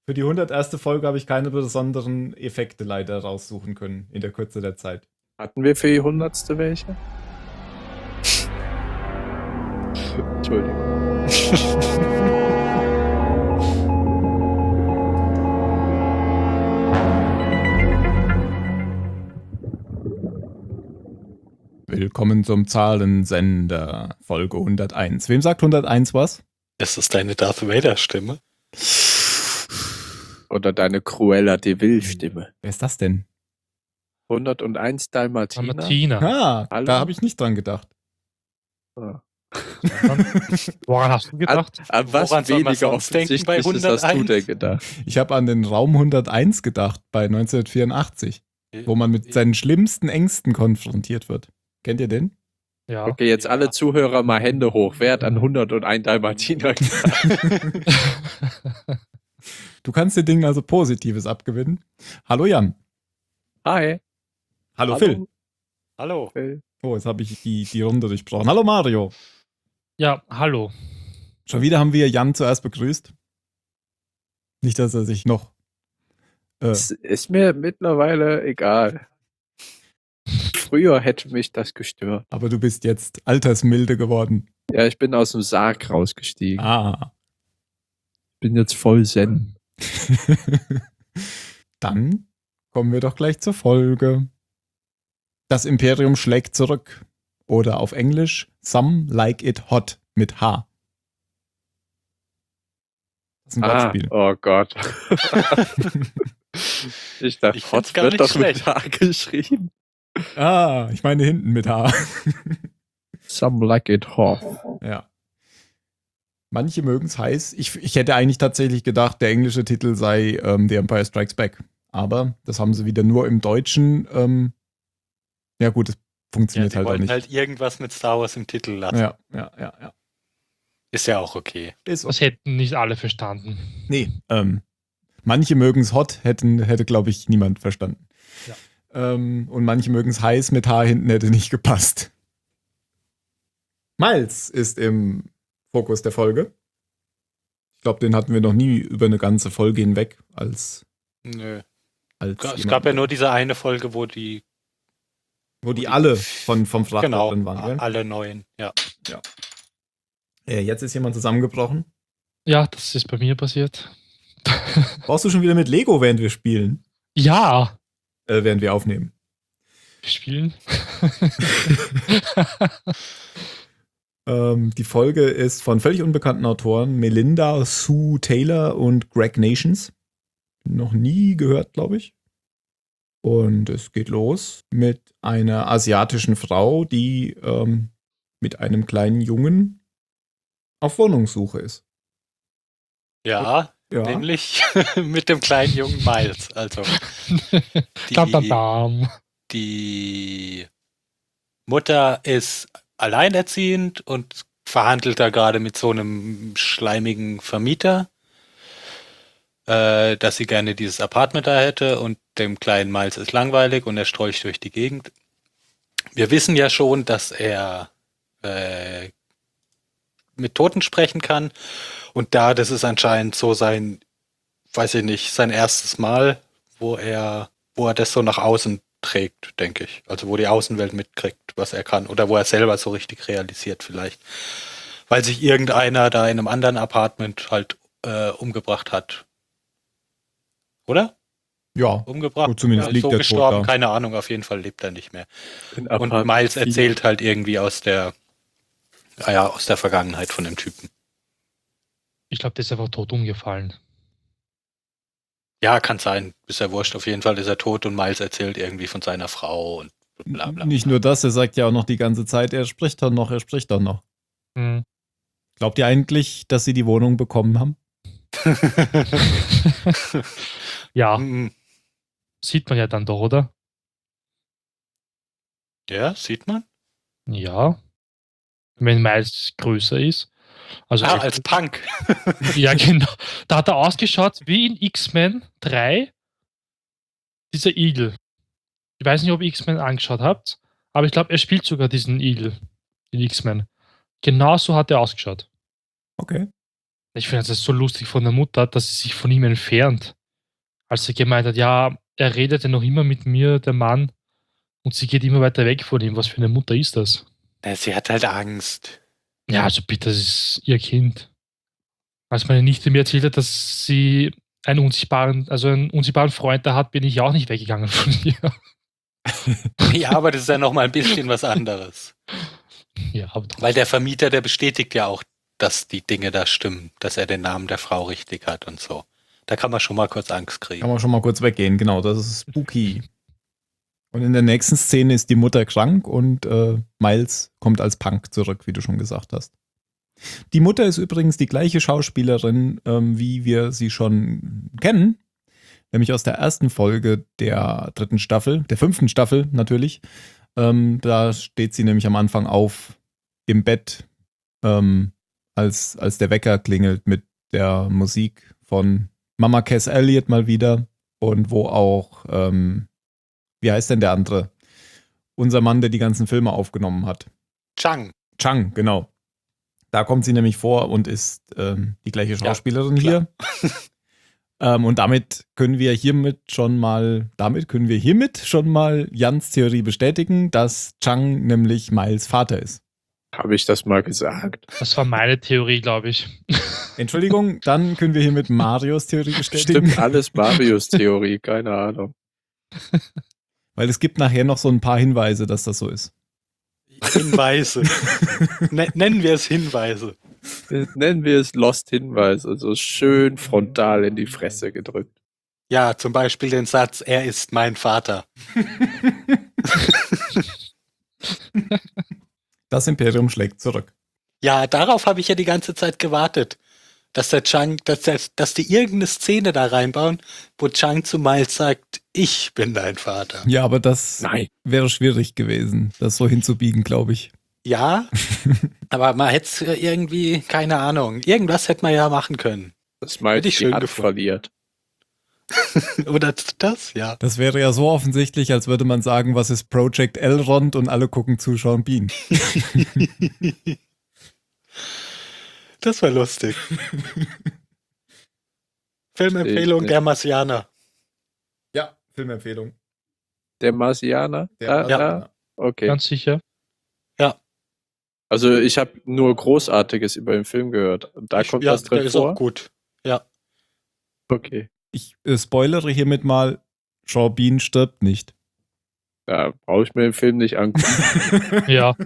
Für die 101. Folge habe ich keine besonderen Effekte leider raussuchen können in der Kürze der Zeit. Hatten wir für die 100. welche? Entschuldigung. Willkommen zum Zahlensender, Folge 101. Wem sagt 101 was? Ist das deine Darth Vader-Stimme? Oder deine Cruella de Vil-Stimme. Wer ist das denn? 101 Dalmatiner. Dalmatiner. Ah, Hallo? da habe ich nicht dran gedacht. Ah. Woran hast du gedacht? An was Woran soll man weniger sonst denken bei offensichtliches hast du 101? denn gedacht? Ich habe an den Raum 101 gedacht bei 1984, wo man mit seinen schlimmsten Ängsten konfrontiert wird. Kennt ihr den? Ja. Okay, jetzt alle Zuhörer mal Hände hoch. Wer hat an 101 Dalmatiner gedacht? Du kannst den Dingen also Positives abgewinnen. Hallo Jan. Hi. Hallo Phil. Hallo. Phil. Oh, jetzt habe ich die Runde durchbrochen. Hallo Mario. Ja, hallo. Schon wieder haben wir Jan zuerst begrüßt. Nicht, dass er sich noch... Es ist mir mittlerweile egal. Früher hätte mich das gestört. Aber du bist jetzt altersmilde geworden. Ja, ich bin aus dem Sarg rausgestiegen. Ah. Bin jetzt voll Zen. Dann kommen wir doch gleich zur Folge. Das Imperium schlägt zurück. Oder auf Englisch Some Like It Hot mit H. Das ist ein Wortspiel. Oh Gott. Ich dachte, Ich find's Hot gar wird nicht doch schlecht. mit H geschrieben. Ah, ich meine hinten mit H. Some like it hot. Ja. Manche mögen es heiß. Ich hätte eigentlich tatsächlich gedacht, der englische Titel sei The Empire Strikes Back. Aber das haben sie wieder nur im Deutschen. Ja gut, das Ja, funktioniert die halt auch wollten nicht. halt irgendwas mit Star Wars im Titel lassen. Ja. Ist ja auch okay. Ist Das hätten nicht alle verstanden. Nee, manche mögen es hot, hätte glaube ich, niemand verstanden. Ja. Und manche mögen es heiß mit H hinten, hätte nicht gepasst. Miles ist im Fokus der Folge. Ich glaube, den hatten wir noch nie über eine ganze Folge hinweg als Nö. als Es jemand, gab ja nur diese eine Folge, wo die alle vom Frachter genau, drin waren. Gell? alle neuen, ja. Jetzt ist jemand zusammengebrochen. Ja, das ist bei mir passiert. Brauchst du schon wieder mit Lego, während wir spielen? Ja, Während wir aufnehmen. wir spielen. Die Folge ist von völlig unbekannten Autoren Melinda Sue Taylor und Greg Nations. Noch nie gehört, glaube ich. Und es geht los mit einer asiatischen Frau, die mit einem kleinen Jungen auf Wohnungssuche ist. Ja, Ja. nämlich mit dem kleinen jungen Miles. Also Tam-tam-tam. die Mutter ist alleinerziehend und verhandelt da gerade mit so einem schleimigen Vermieter, dass sie gerne dieses Apartment da hätte, und dem kleinen Miles ist langweilig und er strolcht durch die Gegend. Wir wissen ja schon, dass er mit Toten sprechen kann, und das ist anscheinend so sein, weiß ich nicht, sein erstes Mal, wo er das so nach außen trägt, denke ich. Also wo die Außenwelt mitkriegt, was er kann, oder wo er selber so richtig realisiert vielleicht. Weil sich irgendeiner da in einem anderen Apartment halt umgebracht hat. Oder? Ja, Umgebracht? gut, zumindest liegt so er gestorben, tot da. keine Ahnung, auf jeden Fall lebt er nicht mehr. In Und Apartment Miles 4. erzählt halt irgendwie aus der Vergangenheit von dem Typen. Ich glaube, der ist einfach tot umgefallen. Ja, kann sein. Ist ja wurscht. Auf jeden Fall ist er tot und Miles erzählt irgendwie von seiner Frau und bla bla. Nicht nur das, er sagt ja auch noch die ganze Zeit, er spricht doch noch. Hm. Glaubt ihr eigentlich, dass sie die Wohnung bekommen haben? Ja, Mhm. sieht man ja dann doch, oder? Ja, sieht man. Ja. Wenn Miles größer ist. Also Als Punk. ja, genau. Da hat er ausgeschaut wie in X-Men 3, dieser Igel. Ich weiß nicht, ob ihr X-Men angeschaut habt, aber ich glaube, er spielt sogar diesen Igel in X-Men. Genau so hat er ausgeschaut. Okay. Ich finde das so lustig von der Mutter, dass sie sich von ihm entfernt. Als sie gemeint hat, ja, er redet ja noch immer mit mir, der Mann, und sie geht immer weiter weg von ihm. Was für eine Mutter ist das? Na, sie hat halt Angst. Ja, also bitte, das ist ihr Kind. Als meine Nichte mir erzählt hat, dass sie einen unsichtbaren Freund da hat, bin ich auch nicht weggegangen von ihr. Ja, aber das ist ja nochmal ein bisschen was anderes. Ja, aber Weil der Vermieter, der bestätigt ja auch, dass die Dinge da stimmen, dass er den Namen der Frau richtig hat und so. Da kann man schon mal kurz Angst kriegen. Kann man schon mal kurz weggehen, genau, das ist spooky. Und in der nächsten Szene ist die Mutter krank und Miles kommt als Punk zurück, wie du schon gesagt hast. Die Mutter ist übrigens die gleiche Schauspielerin, wie wir sie schon kennen, nämlich aus der ersten Folge der 3. Staffel, der 5. Staffel natürlich. Da steht sie nämlich am Anfang auf im Bett, als der Wecker klingelt mit der Musik von Mama Cass Elliot mal wieder und wo auch, wie heißt denn der andere? Unser Mann, der die ganzen Filme aufgenommen hat. Chang, genau. Da kommt sie nämlich vor und ist die gleiche Schauspielerin hier. Und damit können wir hiermit schon mal Jans Theorie bestätigen, dass Chang nämlich Miles Vater ist. Habe ich das mal gesagt? das war meine Theorie, glaube ich. Entschuldigung, dann können wir hiermit Marios Theorie bestätigen. Stimmt alles Marios Theorie, keine Ahnung. Weil es gibt nachher noch so ein paar Hinweise, dass das so ist. Hinweise. Nennen wir es Hinweise. Nennen wir es Lost Hinweis, also schön frontal in die Fresse gedrückt. Ja, zum Beispiel den Satz, er ist mein Vater. Das Imperium schlägt zurück. Ja, darauf habe ich ja die ganze Zeit gewartet. Dass der Chang, dass die irgendeine Szene da reinbauen, wo Chang zu Miles sagt, ich bin dein Vater. Ja, aber das Nein. wäre schwierig gewesen, das so hinzubiegen, glaube ich. Ja, aber man hätte es irgendwie, keine Ahnung, irgendwas hätte man ja machen können. Das Miles Hätte ich die schön Hand gefunden. verliert. Oder das, ja. Das wäre ja so offensichtlich, als würde man sagen, was ist Project Elrond und alle gucken zu Sean Bean. Das war lustig. Filmempfehlung der Marsianer. Ja, Filmempfehlung. Der Marsianer? Ja. Okay. Ganz sicher. Also ich habe nur Großartiges über den Film gehört. Da kommt was drin der ist vor? auch gut. Ja. Okay. Ich spoilere hiermit mal, Sean Bean stirbt nicht. Da brauche ich mir den Film nicht angucken. Ja.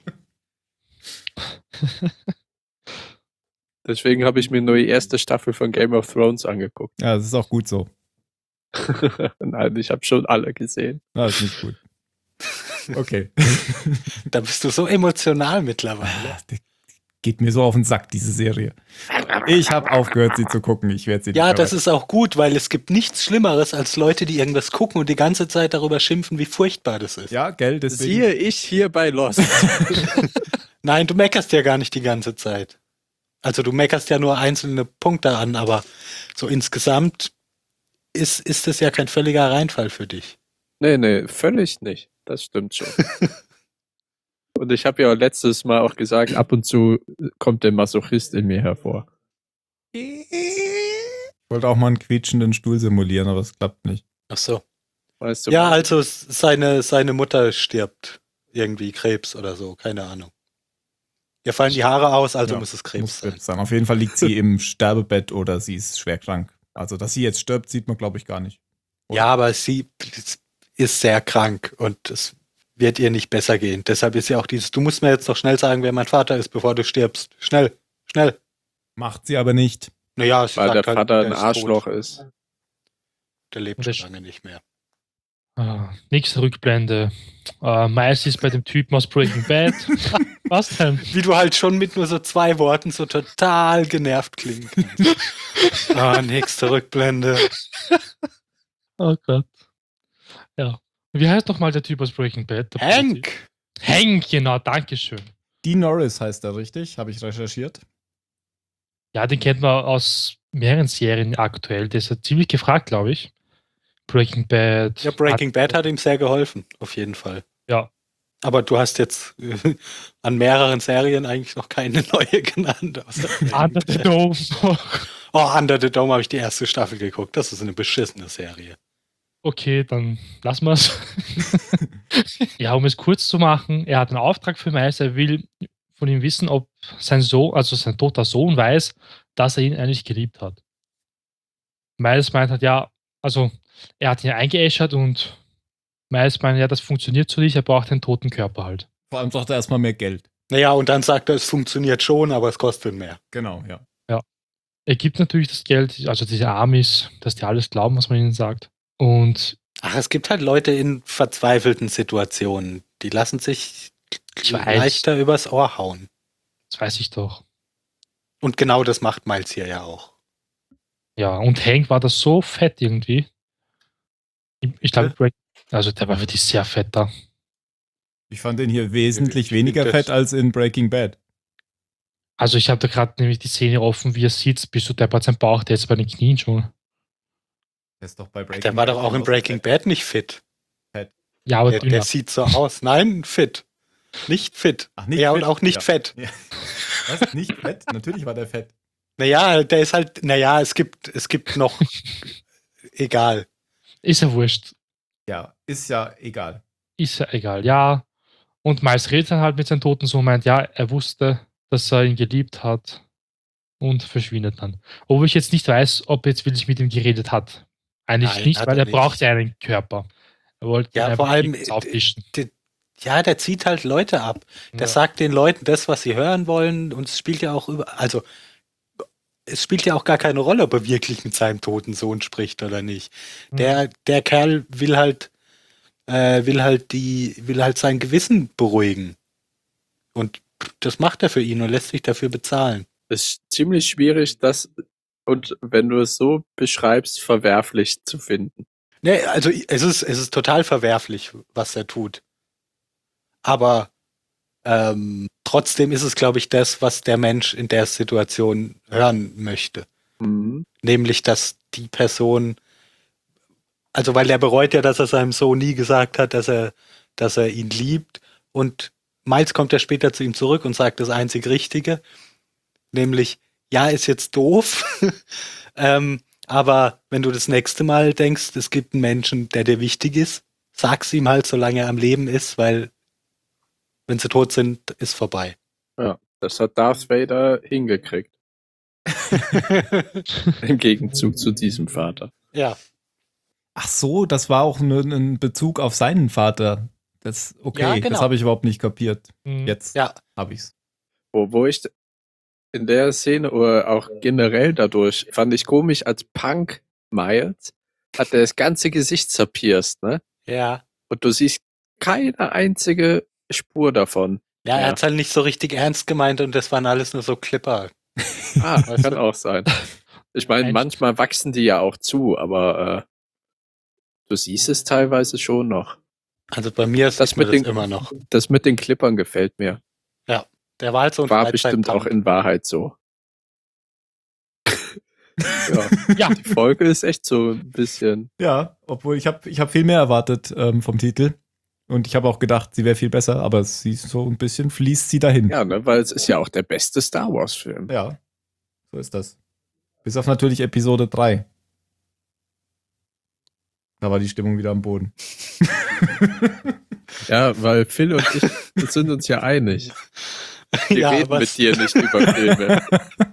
Deswegen habe ich mir nur die erste Staffel von Game of Thrones angeguckt. Ja, das ist auch gut so. Nein, ich habe schon alle gesehen. Das ist nicht gut. Okay. Da bist du so emotional mittlerweile. Geht mir so auf den Sack, diese Serie. Ich habe aufgehört, sie zu gucken. Ich werde sie nicht Ja, mehr das weiter- ist auch gut, weil es gibt nichts Schlimmeres als Leute, die irgendwas gucken und die ganze Zeit darüber schimpfen, wie furchtbar das ist. Ja, gell, deswegen. Siehe ich hier bei Lost. Nein, du meckerst ja gar nicht die ganze Zeit. Also du meckerst ja nur einzelne Punkte an, aber so insgesamt ist das ja kein völliger Reinfall für dich. Nee, völlig nicht. Das stimmt schon. Und ich habe ja letztes Mal auch gesagt, ab und zu kommt der Masochist in mir hervor. Ich wollte auch mal einen quietschenden Stuhl simulieren, aber es klappt nicht. Ach so. Weißt du? Ja, also seine Mutter stirbt. Irgendwie Krebs oder so, keine Ahnung. Ihr fallen die Haare aus, also Ja, muss es Krebs Muss sein. Krebs sein. Auf jeden Fall liegt sie im Sterbebett oder sie ist schwer krank. Also, dass sie jetzt stirbt, sieht man, glaube ich, gar nicht. Ja, aber sie ist sehr krank und es wird ihr nicht besser gehen. Deshalb ist ja auch dieses, du musst mir jetzt doch schnell sagen, wer mein Vater ist, bevor du stirbst. Schnell. Macht sie aber nicht. Naja, sie Weil der sagt halt, Vater ein der ist Arschloch tot. ist. Der lebt Und schon der- lange nicht mehr. Nächste Rückblende. Miles ist bei dem Typen aus Breaking Bad. Was denn? Wie du halt schon mit nur so 2 Worten so total genervt klingen kannst. Nächste Rückblende. Oh Gott. Ja. Wie heißt doch mal der Typ aus Breaking Bad? Der Hank! Hank, genau, dankeschön. Dean Norris heißt er, richtig? Habe ich recherchiert. Ja, den kennt man aus mehreren Serien aktuell. Der ist ja ziemlich gefragt, glaube ich. Breaking Bad. Ja, Breaking Bad hat ihm sehr geholfen, auf jeden Fall. Ja. Aber du hast jetzt an mehreren Serien eigentlich noch keine neue genannt. Under the Dome. Oh, Under the Dome habe ich die erste Staffel geguckt. Das ist eine beschissene Serie. Okay, dann lassen wir es. Ja, um es kurz zu machen, er hat einen Auftrag für Miles, er will von ihm wissen, ob sein Sohn, also sein toter Sohn, weiß, dass er ihn eigentlich geliebt hat. Miles meint halt, ja, also er hat ihn eingeäschert und Miles meint, ja, das funktioniert so nicht, er braucht einen toten Körper halt. Vor allem braucht er erstmal mehr Geld. Naja, und dann sagt er, es funktioniert schon, aber es kostet mehr. Genau, ja. Er gibt natürlich das Geld, also diese Amis, dass die alles glauben, was man ihnen sagt. Und Ach, es gibt halt Leute in verzweifelten Situationen, die lassen sich Ich weiß. leichter übers Ohr hauen. das weiß ich doch. Und genau das macht Miles hier ja auch. Ja, und Hank war das so fett irgendwie. Ich glaube, also der war wirklich sehr fett da. Ich fand den hier wesentlich Ich weniger find das- fett als in Breaking Bad. Also ich habe da gerade nämlich die Szene offen, wie er sitzt, bis so deppert sein Bauch, der ist bei den Knien schon. Der ist doch bei Breaking Der war doch auch in genauso Breaking fett. Bad nicht fit. Ja, aber Der dünner. sieht so aus. Nein, fit. Nicht fit. Ach, nicht Ja, fit? und auch nicht Ja. fett. Ja. Was? Nicht fett? Natürlich war der fett. Naja, der ist halt, es gibt noch, egal. Ist ja wurscht. Ja, ist ja egal. Ist ja egal, ja. Und Miles redet dann halt mit seinem toten Sohn, meint, ja, er wusste, dass er ihn geliebt hat und verschwindet dann. Obwohl ich jetzt nicht weiß, ob er jetzt wirklich mit ihm geredet hat. Eigentlich Nein, nicht, hat weil er er nicht. braucht ja einen Körper. Er wollte Ja, ihn vor einfach allem, nichts auftischen. Ja, der zieht halt Leute ab. Der Ja. sagt den Leuten das, was sie hören wollen, und es spielt ja auch es spielt ja auch gar keine Rolle, ob er wirklich mit seinem toten Sohn spricht oder nicht. Der Kerl will halt sein Gewissen beruhigen. Und das macht er für ihn und lässt sich dafür bezahlen. Es ist ziemlich schwierig, das, und wenn du es so beschreibst, verwerflich zu finden. Ne, also es ist total verwerflich, was er tut. Aber trotzdem ist es, glaube ich, das, was der Mensch in der Situation hören möchte. Mhm. Nämlich, dass die Person, also weil er bereut ja, dass er seinem Sohn nie gesagt hat, dass er ihn liebt. Und Miles kommt ja später zu ihm zurück und sagt das einzig Richtige. Nämlich, ja, ist jetzt doof. Aber wenn du das nächste Mal denkst, es gibt einen Menschen, der dir wichtig ist, sag's ihm halt, solange er am Leben ist, weil wenn sie tot sind, ist vorbei. Ja, das hat Darth Vader hingekriegt. Im Gegenzug zu diesem Vater. Ja. Ach so, das war auch nur ein Bezug auf seinen Vater. Das, okay, Ja, genau. das habe ich überhaupt nicht kapiert. Mhm. Jetzt Ja. habe ich's. Wo ich in der Szene oder auch generell dadurch fand ich komisch, als Punk Miles hat er das ganze Gesicht zerpierst, ne? Ja. Und du siehst keine einzige Spur davon. Ja, er Ja. hat's halt nicht so richtig ernst gemeint und das waren alles nur so Clipper. Ah, Weißt kann du? auch sein. Ich meine, Ein- manchmal wachsen die ja auch zu, aber du siehst es teilweise schon noch. Also bei mir ist Das das, mir mit das den- immer noch. Das mit den Clippern gefällt mir. Der war halt so ein War bestimmt Freizeitpunk. auch in Wahrheit so. Ja, Ja, die Folge ist echt so ein bisschen. Ja, obwohl ich hab viel mehr erwartet vom Titel. Und ich habe auch gedacht, sie wäre viel besser, aber sie ist so ein bisschen fließt sie dahin. Ja, ne, weil es ist ja auch der beste Star Wars-Film. Ja, so ist das. Bis auf natürlich Episode 3. Da war die Stimmung wieder am Boden. Ja, weil Phil und ich sind uns ja einig. Wir Ja, reden was? mit dir nicht über Filme.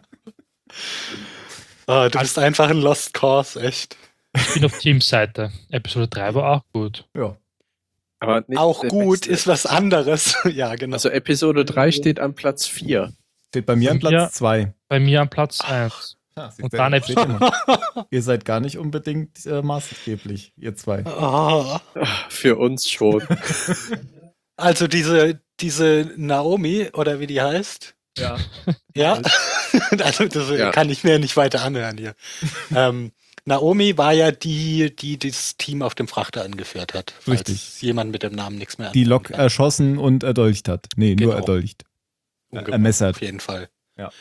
Du bist einfach ein Lost Cause, echt. ich bin auf Teams Seite. Episode 3 war auch gut. Ja. Aber nicht Auch der gut Beste. ist was anderes. Ja, genau. Also Episode 3 steht an Platz 4. Steht bei mir an Ja. Platz 2. Bei mir am Platz 1. Ja, Und dann Episode. Ihr seid gar nicht unbedingt maßgeblich, ihr zwei. Oh. Für uns schon. Also diese Naomi, oder wie die heißt. Ja. Ja. Also das Ja. kann ich mir nicht weiter anhören hier. Naomi war ja die das Team auf dem Frachter angeführt hat. Falls Richtig. jemand mit dem Namen nichts mehr Die Lok anfangen kann. erschossen und erdolcht hat. Nee, nur Genau. erdolcht. Umgebracht, ermessert. Auf jeden Fall. Ja.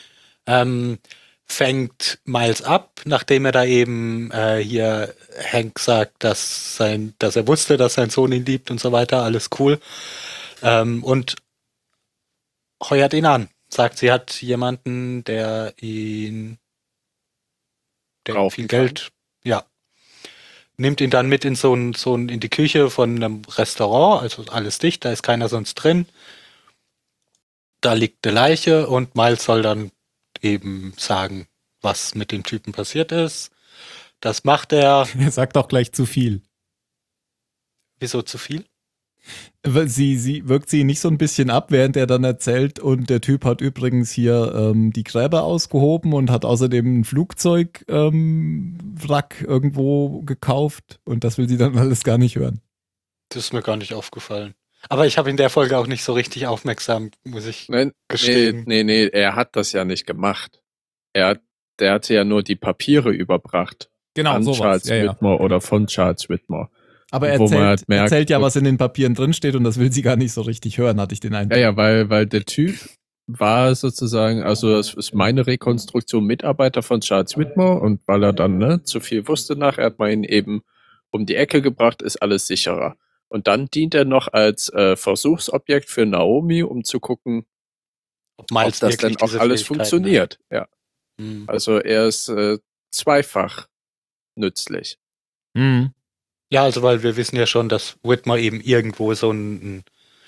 Fängt Miles ab, nachdem er da eben hier Hank sagt, dass er wusste, dass sein Sohn ihn liebt und so weiter, alles cool. Und heuert ihn an. Sagt, sie hat jemanden, der ihm Brauchen viel kann. Geld, ja, nimmt ihn dann mit in in die Küche von einem Restaurant, also alles dicht, da ist keiner sonst drin. Da liegt eine Leiche und Miles soll dann eben sagen, was mit dem Typen passiert ist. Das macht er. Er sagt auch gleich zu viel. Wieso zu viel? Sie wirkt sie nicht so ein bisschen ab, während er dann erzählt, und der Typ hat übrigens hier die Gräber ausgehoben und hat außerdem ein Flugzeugwrack irgendwo gekauft, und das will sie dann alles gar nicht hören. Das ist mir gar nicht aufgefallen. Aber ich habe in der Folge auch nicht so richtig aufmerksam, muss ich Nein, gestehen. nee, er hat das ja nicht gemacht. Der hatte ja nur die Papiere überbracht. Genau, An Charles Whitmore oder von Charles Whitmore. Aber er Wo man halt merkt, erzählt ja, was in den Papieren drinsteht, und das will sie gar nicht so richtig hören, hatte ich den Eindruck. Ja, weil der Typ war sozusagen, also das ist meine Rekonstruktion, Mitarbeiter von Charles Whitmore, und weil er dann zu viel wusste nachher, hat man ihn eben um die Ecke gebracht, ist alles sicherer. Und dann dient er noch als Versuchsobjekt für Naomi, um zu gucken, ob das dann auch alles funktioniert. Ja. Hm. Also er ist zweifach nützlich. Mhm. Ja, also weil wir wissen ja schon, dass Whitmore eben irgendwo so sich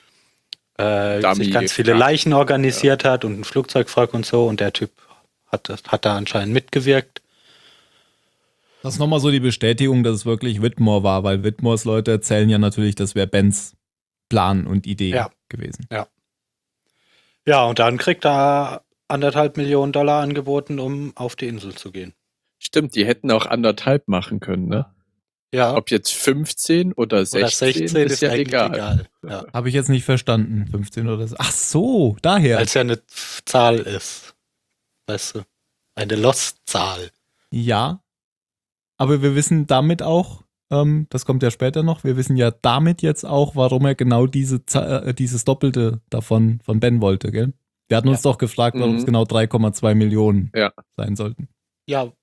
ganz viele Leichen organisiert hat und ein Flugzeugwrack und so, und der Typ hat da anscheinend mitgewirkt. Das ist nochmal so die Bestätigung, dass es wirklich Whitmore war, weil Whitmores Leute erzählen ja natürlich, das wäre Bens Plan und Idee gewesen. Ja, und dann kriegt er $1,5 Millionen angeboten, um auf die Insel zu gehen. Stimmt, die hätten auch 1,5 machen können, ne? Ja. Ob jetzt 15 oder 16 ist ja egal. Ja. Habe ich jetzt nicht verstanden. 15 oder so. Ach so, daher. Weil es ja eine Zahl ist. Weißt du? Eine Lost-Zahl. Ja. Aber wir wissen damit auch, das kommt ja später noch, wir wissen ja damit jetzt auch, warum er genau dieses Doppelte davon von Ben wollte, gell? Wir hatten uns doch gefragt, warum es genau 3,2 Millionen sein sollten. Ja.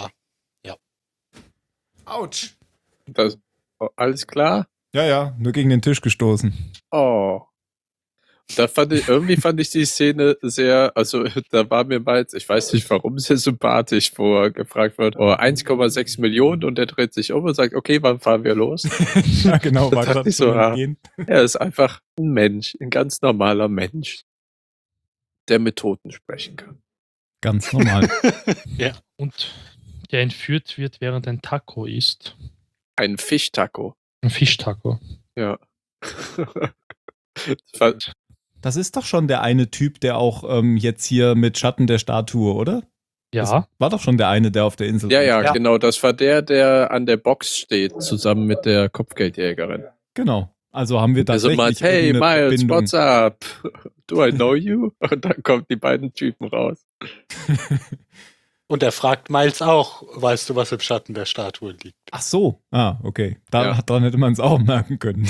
Autsch. Alles klar? Ja, nur gegen den Tisch gestoßen. Oh. Irgendwie fand ich die Szene sehr, also da war mir mal, ich weiß nicht warum, sehr sympathisch, wo er gefragt wird, 1,6 Millionen, und er dreht sich um und sagt, okay, wann fahren wir los? Ja, genau, war gerade so. Er ist einfach ein Mensch, ein ganz normaler Mensch, der mit Toten sprechen kann. Ganz normal. Ja. Und der entführt wird, während ein Taco isst. Ein Fischtaco. Ein Fischtaco. Ja. Das ist doch schon der eine Typ, der auch jetzt hier mit Schatten der Statue, oder? Ja. Das war doch schon der eine, der auf der Insel Ja, genau. Das war der an der Box steht, zusammen mit der Kopfgeldjägerin. Genau. Also haben wir tatsächlich hey, Miles, what's up? Do I know you? Und dann kommen die beiden Typen raus. Und er fragt Miles auch, weißt du, was im Schatten der Statue liegt? Ach so. Okay. Daran hätte man es auch merken können.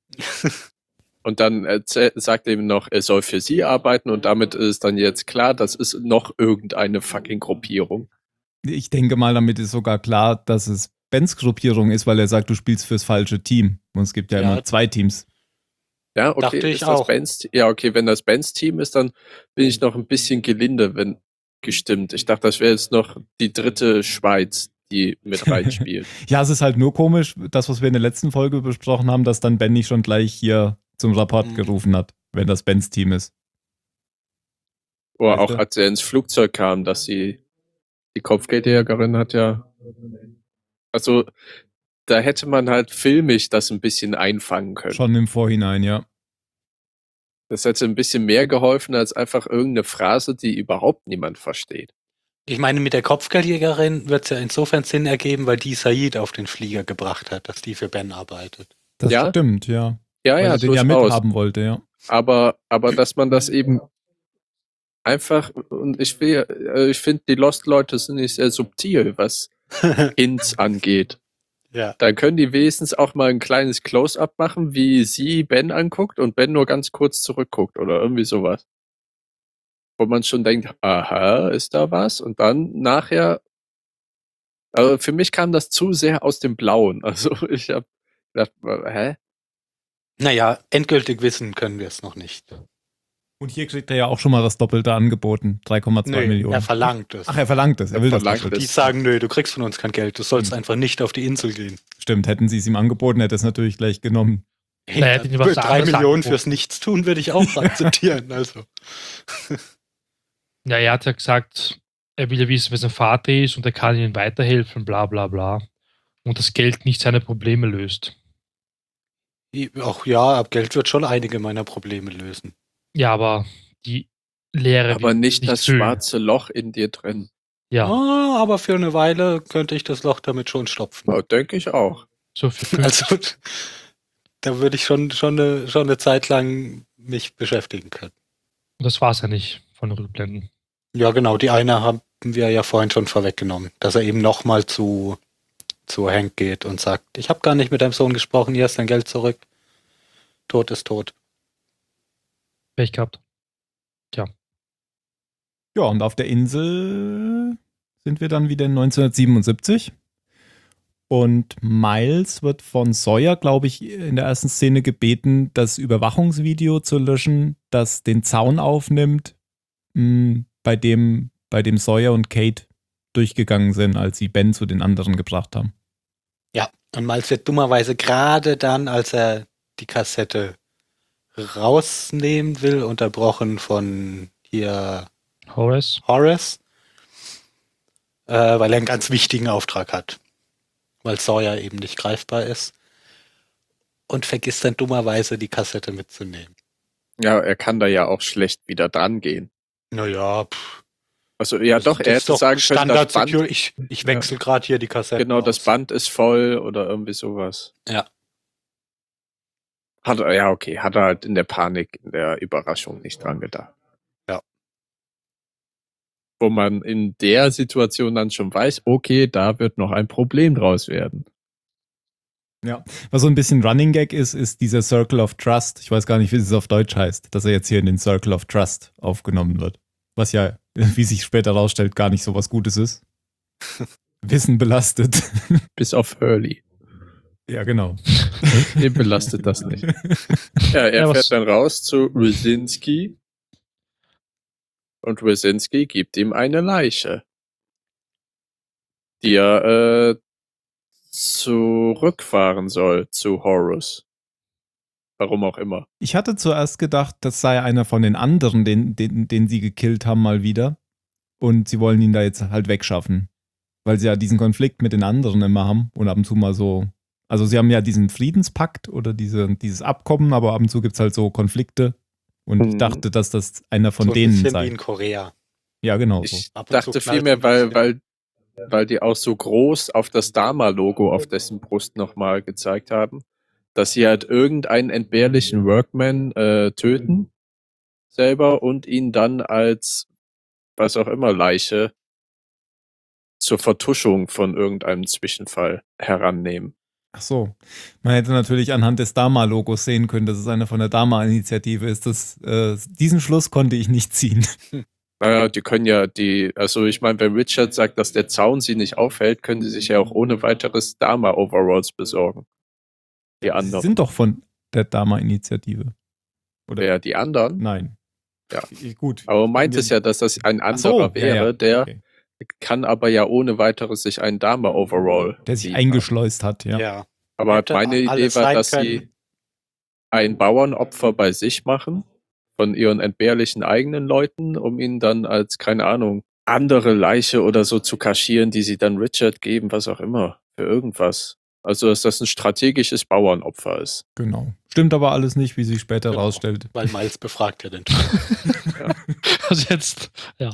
Und dann sagt er ihm noch, er soll für sie arbeiten, und damit ist dann jetzt klar, das ist noch irgendeine fucking Gruppierung. Ich denke mal, damit ist sogar klar, dass es Bens Gruppierung ist, weil er sagt, du spielst fürs falsche Team. Und es gibt ja immer 2 Teams. Ja, okay. Dachte ich ist auch. Okay, wenn das Bens Team ist, dann bin ich noch ein bisschen gelinde, gestimmt. Ich dachte, das wäre jetzt noch die dritte Schweiz, die mit reinspielt. Ja, es ist halt nur komisch, das, was wir in der letzten Folge besprochen haben, dass dann Ben nicht schon gleich hier zum Rapport gerufen hat, wenn das Bens Team ist. Oder auch als er ins Flugzeug kam, dass die Kopfgeldjägerin hat ja, also da hätte man halt filmisch das ein bisschen einfangen können. Schon im Vorhinein, ja. Das hätte ein bisschen mehr geholfen als einfach irgendeine Phrase, die überhaupt niemand versteht. Ich meine, mit der Kopfgeldjägerin wird es ja insofern Sinn ergeben, weil die Said auf den Flieger gebracht hat, dass die für Ben arbeitet. Das stimmt, ja. Ja, weil er den ja mithaben wollte, ja. Aber dass man das eben einfach, und ich finde, die Lost-Leute sind nicht sehr subtil, was Hints angeht. Ja. Dann können die wenigstens auch mal ein kleines Close-Up machen, wie sie Ben anguckt und Ben nur ganz kurz zurückguckt oder irgendwie sowas. Wo man schon denkt, aha, ist da was? Und dann nachher, also für mich kam das zu sehr aus dem Blauen. Also ich habe gedacht, hä? Naja, endgültig wissen können wir es noch nicht. Und hier kriegt er ja auch schon mal das Doppelte angeboten. 3,2 Millionen. Er verlangt es. Ach, er verlangt es. Er will das verlangt Doppelte. Die sagen, nö, du kriegst von uns kein Geld, du sollst einfach nicht auf die Insel gehen. Stimmt, hätten sie es ihm angeboten, hätte er es natürlich gleich genommen. Hey, Naja, hätte ich was 3 anderes Millionen angeboten. fürs Nichtstun würde ich auch akzeptieren. Also. Ja, er hat ja gesagt, er will ja wissen, wer sein Vater ist und er kann ihnen weiterhelfen, bla bla bla. Und das Geld nicht seine Probleme löst. Auch ja, Geld wird schon einige meiner Probleme lösen. Ja, aber die Leere Aber wird nicht das füllen. schwarze Loch in dir drin. Ja, Aber für eine Weile könnte ich das Loch damit schon stopfen. Ja, denke ich auch. so für 50. Also da würde ich schon eine Zeit lang mich beschäftigen können. Und das war es ja nicht von den Rückblenden. Ja, genau, die eine haben wir ja vorhin schon vorweggenommen, dass er eben nochmal zu Hank geht und sagt, ich habe gar nicht mit deinem Sohn gesprochen, hier ist dein Geld zurück. Tod ist tot. Pech gehabt. Ja, und auf der Insel sind wir dann wieder in 1977. Und Miles wird von Sawyer, glaube ich, in der ersten Szene gebeten, das Überwachungsvideo zu löschen, das den Zaun aufnimmt, bei dem Sawyer und Kate durchgegangen sind, als sie Ben zu den anderen gebracht haben. Ja, und Miles wird dummerweise gerade dann, als er die Kassette rausnehmen will, unterbrochen von hier Horace. Horace, weil er einen ganz wichtigen Auftrag hat. Weil Sawyer eben nicht greifbar ist. Und vergisst dann dummerweise die Kassette mitzunehmen. Ja, er kann da ja auch schlecht wieder dran gehen. Naja, Also ja doch, er hätte sagen können, Standard das Band, Security. Ich wechsle gerade hier die Kassette. genau, das Band ist voll oder irgendwie sowas. Ja. Hat er halt in der Panik, in der Überraschung nicht dran gedacht. Ja. Wo man in der Situation dann schon weiß, okay, da wird noch ein Problem draus werden. Ja, was so ein bisschen Running Gag ist dieser Circle of Trust. Ich weiß gar nicht, wie es auf Deutsch heißt, dass er jetzt hier in den Circle of Trust aufgenommen wird. Was ja, wie sich später rausstellt, gar nicht so was Gutes ist. Wissen belastet. Bis auf Hurley. Ja, genau. Den belastet das nicht. Ja, er Ja, was- fährt dann raus zu Rzinski. Und Rzinski gibt ihm eine Leiche, die er zurückfahren soll zu Horus. Warum auch immer. Ich hatte zuerst gedacht, das sei einer von den anderen, den sie gekillt haben, mal wieder. Und sie wollen ihn da jetzt halt wegschaffen. Weil sie ja diesen Konflikt mit den anderen immer haben und ab und zu mal so. Also sie haben ja diesen Friedenspakt oder dieses Abkommen, aber ab und zu gibt es halt so Konflikte. Und ich dachte, dass das einer von so ein denen bisschen wie sei. in Korea. Ja, genau so. Ich Ab und zu dachte knallt vielmehr, ein bisschen. weil die auch so groß auf das Dharma-Logo auf dessen Brust nochmal gezeigt haben, dass sie halt irgendeinen entbehrlichen Workman töten selber und ihn dann als was auch immer Leiche zur Vertuschung von irgendeinem Zwischenfall herannehmen. Ach so. Man hätte natürlich anhand des Dharma-Logos sehen können, dass es einer von der Dharma-Initiative ist. Diesen Schluss konnte ich nicht ziehen. Naja, die können ja also ich meine, wenn Richard sagt, dass der Zaun sie nicht aufhält, können sie sich ja auch ohne weiteres Dharma-Overalls besorgen. Die Sie anderen. sind doch von der Dharma-Initiative. Oder? Ja, die anderen. Nein. Ja. Gut. Aber meint es ja, dass das ein Ach so, anderer wäre, der Okay. kann aber ja ohne weiteres sich einen Dharma-Overall Der sich liefern. eingeschleust hat, ja. Ja. Aber Hätte meine Idee alles war, sein dass sie können. ein Bauernopfer bei sich machen, von ihren entbehrlichen eigenen Leuten, um ihn dann als, keine Ahnung, andere Leiche oder so zu kaschieren, die sie dann Richard geben, was auch immer, für irgendwas. Also, dass das ein strategisches Bauernopfer ist. Genau. Stimmt aber alles nicht, wie sich später Genau. rausstellt. Weil Miles befragt ja den Also jetzt, ja.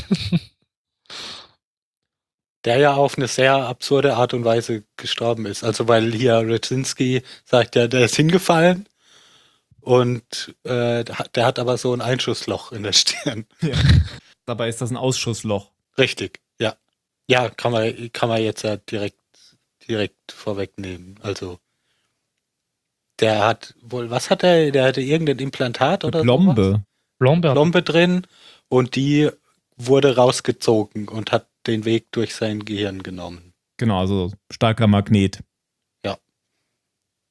der ja auf eine sehr absurde Art und Weise gestorben ist. Also weil hier Rzinski sagt ja, der ist hingefallen und der hat aber so ein Einschussloch in der Stirn. Ja. Dabei ist das ein Ausschussloch. Richtig, ja. Ja, kann man jetzt ja direkt vorwegnehmen. Also der hat wohl, was hat er? Der hatte irgendein Implantat oder so. Plombe. Plombe drin und die wurde rausgezogen und hat den Weg durch sein Gehirn genommen. Genau, also starker Magnet. Ja.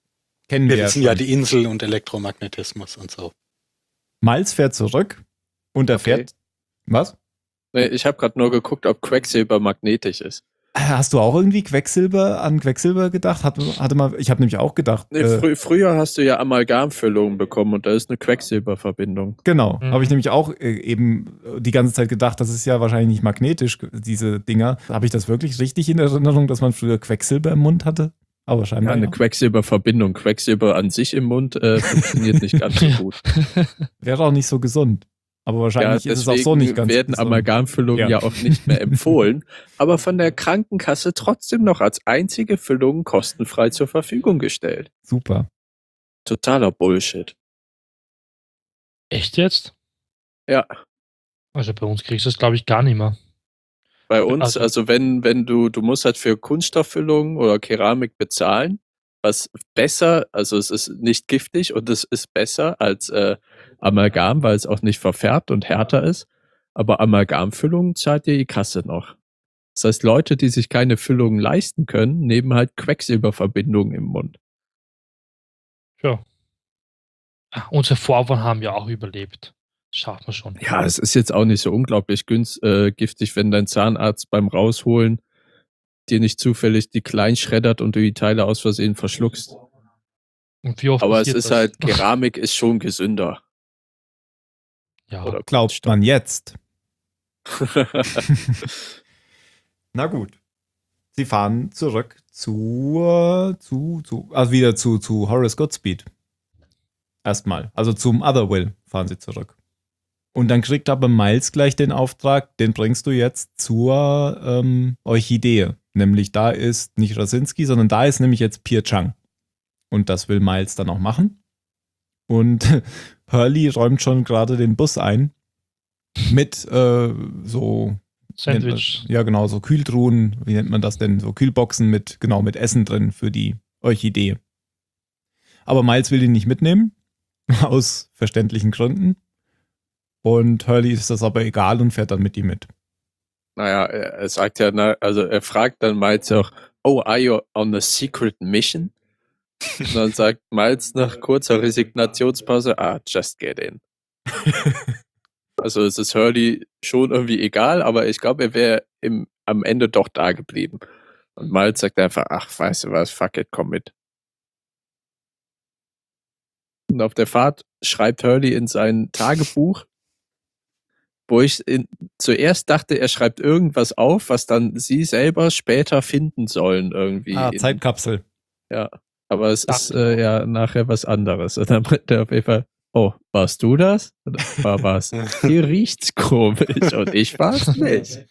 Kennen Wir wir wissen schon. ja die Insel und Elektromagnetismus und so. Miles fährt zurück und erfährt. Was? Nee, ich habe gerade nur geguckt, ob Quecksilber magnetisch ist. Hast du auch irgendwie an Quecksilber gedacht? Ich habe nämlich auch gedacht. Nee, früher hast du ja Amalgamfüllungen bekommen und da ist eine Quecksilberverbindung. Genau, Mhm. habe ich nämlich auch eben die ganze Zeit gedacht, das ist ja wahrscheinlich nicht magnetisch, diese Dinger. Habe ich das wirklich richtig in Erinnerung, dass man früher Quecksilber im Mund hatte? Aber Ja, scheinbar eine ja. Quecksilberverbindung. Quecksilber an sich im Mund funktioniert nicht ganz so gut. Wäre auch nicht so gesund. Aber wahrscheinlich ist es auch so nicht ganz werden gesund. Amalgamfüllungen ja auch nicht mehr empfohlen, aber von der Krankenkasse trotzdem noch als einzige Füllung kostenfrei zur Verfügung gestellt. Super. Totaler Bullshit. Echt jetzt? Ja, Also bei uns kriegst du es, glaube ich, gar nicht mehr. bei uns, Also- also wenn du musst halt für Kunststofffüllungen oder Keramik bezahlen, was besser, also es ist nicht giftig und es ist besser als Amalgam, weil es auch nicht verfärbt und härter ist. Aber Amalgamfüllungen zahlt dir die Kasse noch. Das heißt, Leute, die sich keine Füllungen leisten können, nehmen halt Quecksilberverbindungen im Mund. Ja. Unsere Vorfahren haben ja auch überlebt. Das schafft man schon. Ja, es ist jetzt auch nicht so unglaublich giftig, wenn dein Zahnarzt beim Rausholen dir nicht zufällig die klein schreddert und du die Teile aus Versehen verschluckst. Und wie oft Aber es passiert ist das? halt, Keramik ist schon gesünder. Ja. Oder Glaubt man jetzt. Na gut. Sie fahren zurück wieder zu Horace Goodspeed. Erstmal. Also zum Otherwill fahren sie zurück. Und dann kriegt aber Miles gleich den Auftrag, den bringst du jetzt zur Orchidee. Nämlich da ist nicht Rasinski, sondern da ist nämlich jetzt Pier Chang. Und das will Miles dann auch machen. Und Hurley räumt schon gerade den Bus ein mit so Sandwich. Ja, genau, so Kühltruhen, wie nennt man das denn? So Kühlboxen mit Essen drin für die Orchidee. Aber Miles will ihn nicht mitnehmen, aus verständlichen Gründen. Und Hurley ist das aber egal und fährt dann mit ihm mit. Naja, er sagt ja, also er fragt dann Miles auch, oh, are you on a secret mission? Und dann sagt Miles nach kurzer Resignationspause, just get in. Also es ist Hurley schon irgendwie egal, aber ich glaube, er wäre am Ende doch da geblieben. Und Miles sagt einfach, ach, weißt du was, fuck it, komm mit. Und auf der Fahrt schreibt Hurley in sein Tagebuch, wo ich zuerst dachte, er schreibt irgendwas auf, was dann sie selber später finden sollen irgendwie. Zeitkapsel. Ja, aber es ist ja nachher was anderes. Und dann bringt er auf jeden Fall, oh, warst du das? Oder war was? Hier riecht's komisch und ich war's nicht.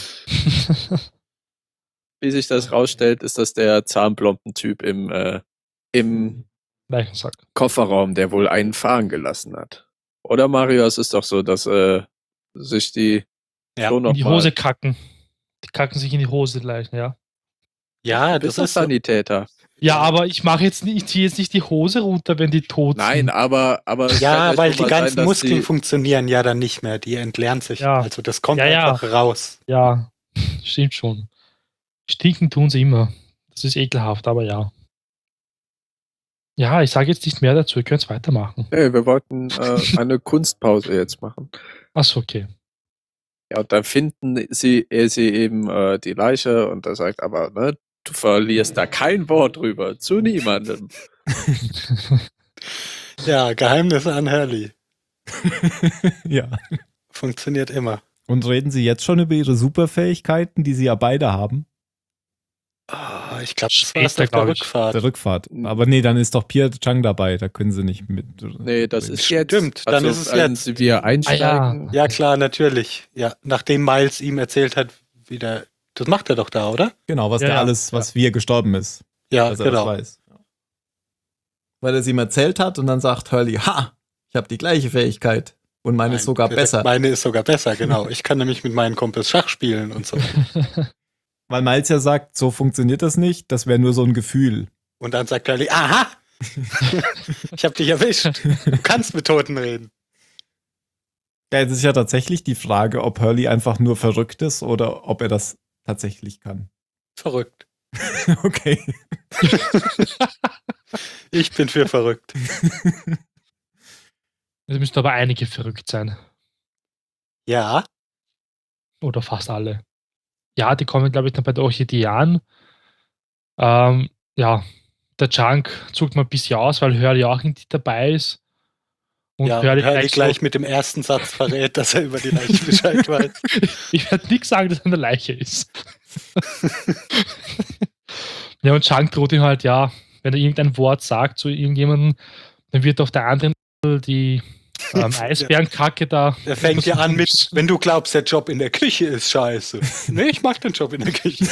Wie sich das rausstellt, ist das der Zahnplomben-Typ im Leichensack. Kofferraum, der wohl einen fahren gelassen hat. Oder Mario, es ist doch so, dass sich die schon noch in die Hose kacken. Die kacken sich in die Hose die Leichen, ja. Ja, das das ist ist so. Sanitäter. Ja, aber ich ziehe jetzt nicht die Hose runter, wenn die tot sind. Nein, aber es Ja, kann weil echt die mal ganzen sein, dass Muskeln die, funktionieren ja dann nicht mehr. Die entleeren sich. Ja. Also das kommt Ja. einfach raus. Ja, stimmt schon. Stinken tun sie immer. Das ist ekelhaft, aber ja. Ja, ich sage jetzt nicht mehr dazu. Ihr könnt weitermachen. Hey, wir wollten eine Kunstpause jetzt machen. Achso, okay. Ja, und dann finden sie eben die Leiche und er sagt aber, ne, du verlierst da kein Wort drüber, zu niemandem. Ja, Geheimnisse an Hurley. Ja. Funktioniert immer. Und reden Sie jetzt schon über Ihre Superfähigkeiten, die Sie ja beide haben? Oh, ich glaube, das war Später, auf der glaub ich. Rückfahrt. Der Rückfahrt. Aber nee, dann ist doch Pierre Chang dabei, da können Sie nicht mit. Nee, das ist jetzt. Stimmt, dann ist es als jetzt. wir einsteigen. Ja, klar, natürlich. Ja, nachdem Miles ihm erzählt hat, wie der. Das macht er doch da, oder? Genau, was Ja, der ja. alles, was wie er gestorben ist. Ja, dass er genau. das weiß. Weil er es ihm erzählt hat und dann sagt Hurley, ha, ich habe die gleiche Fähigkeit und meine ist sogar direkt, besser. Meine ist sogar besser, genau. Ich kann nämlich mit meinen Kumpels Schach spielen und so. Weil Miles ja sagt, so funktioniert das nicht, das wäre nur so ein Gefühl. Und dann sagt Hurley, aha! Ich hab dich erwischt. Du kannst mit Toten reden. Ja, jetzt ist ja tatsächlich die Frage, ob Hurley einfach nur verrückt ist oder ob er das tatsächlich kann. Verrückt. Okay. Ich bin für verrückt. Es müssten aber einige verrückt sein. Ja, Oder fast alle. Ja, die kommen, glaube ich, dann bei der Orchidee an. Ja, der Chunk zuckt mal ein bisschen aus, weil Hurley auch nicht dabei ist. Und ja, Hurley Hurley gleich so, mit dem ersten Satz verrät, dass er über die Leiche Bescheid weiß. ich werde nichts sagen, dass er eine Leiche ist. Ja, und Chunk droht ihm halt, ja, wenn er irgendein Wort sagt zu irgendjemandem, dann wird auf der anderen die Eisbärenkacke da. Er fängt ja an mit, wenn du glaubst, der Job in der Küche ist scheiße. Nee, ich mag den Job in der Küche.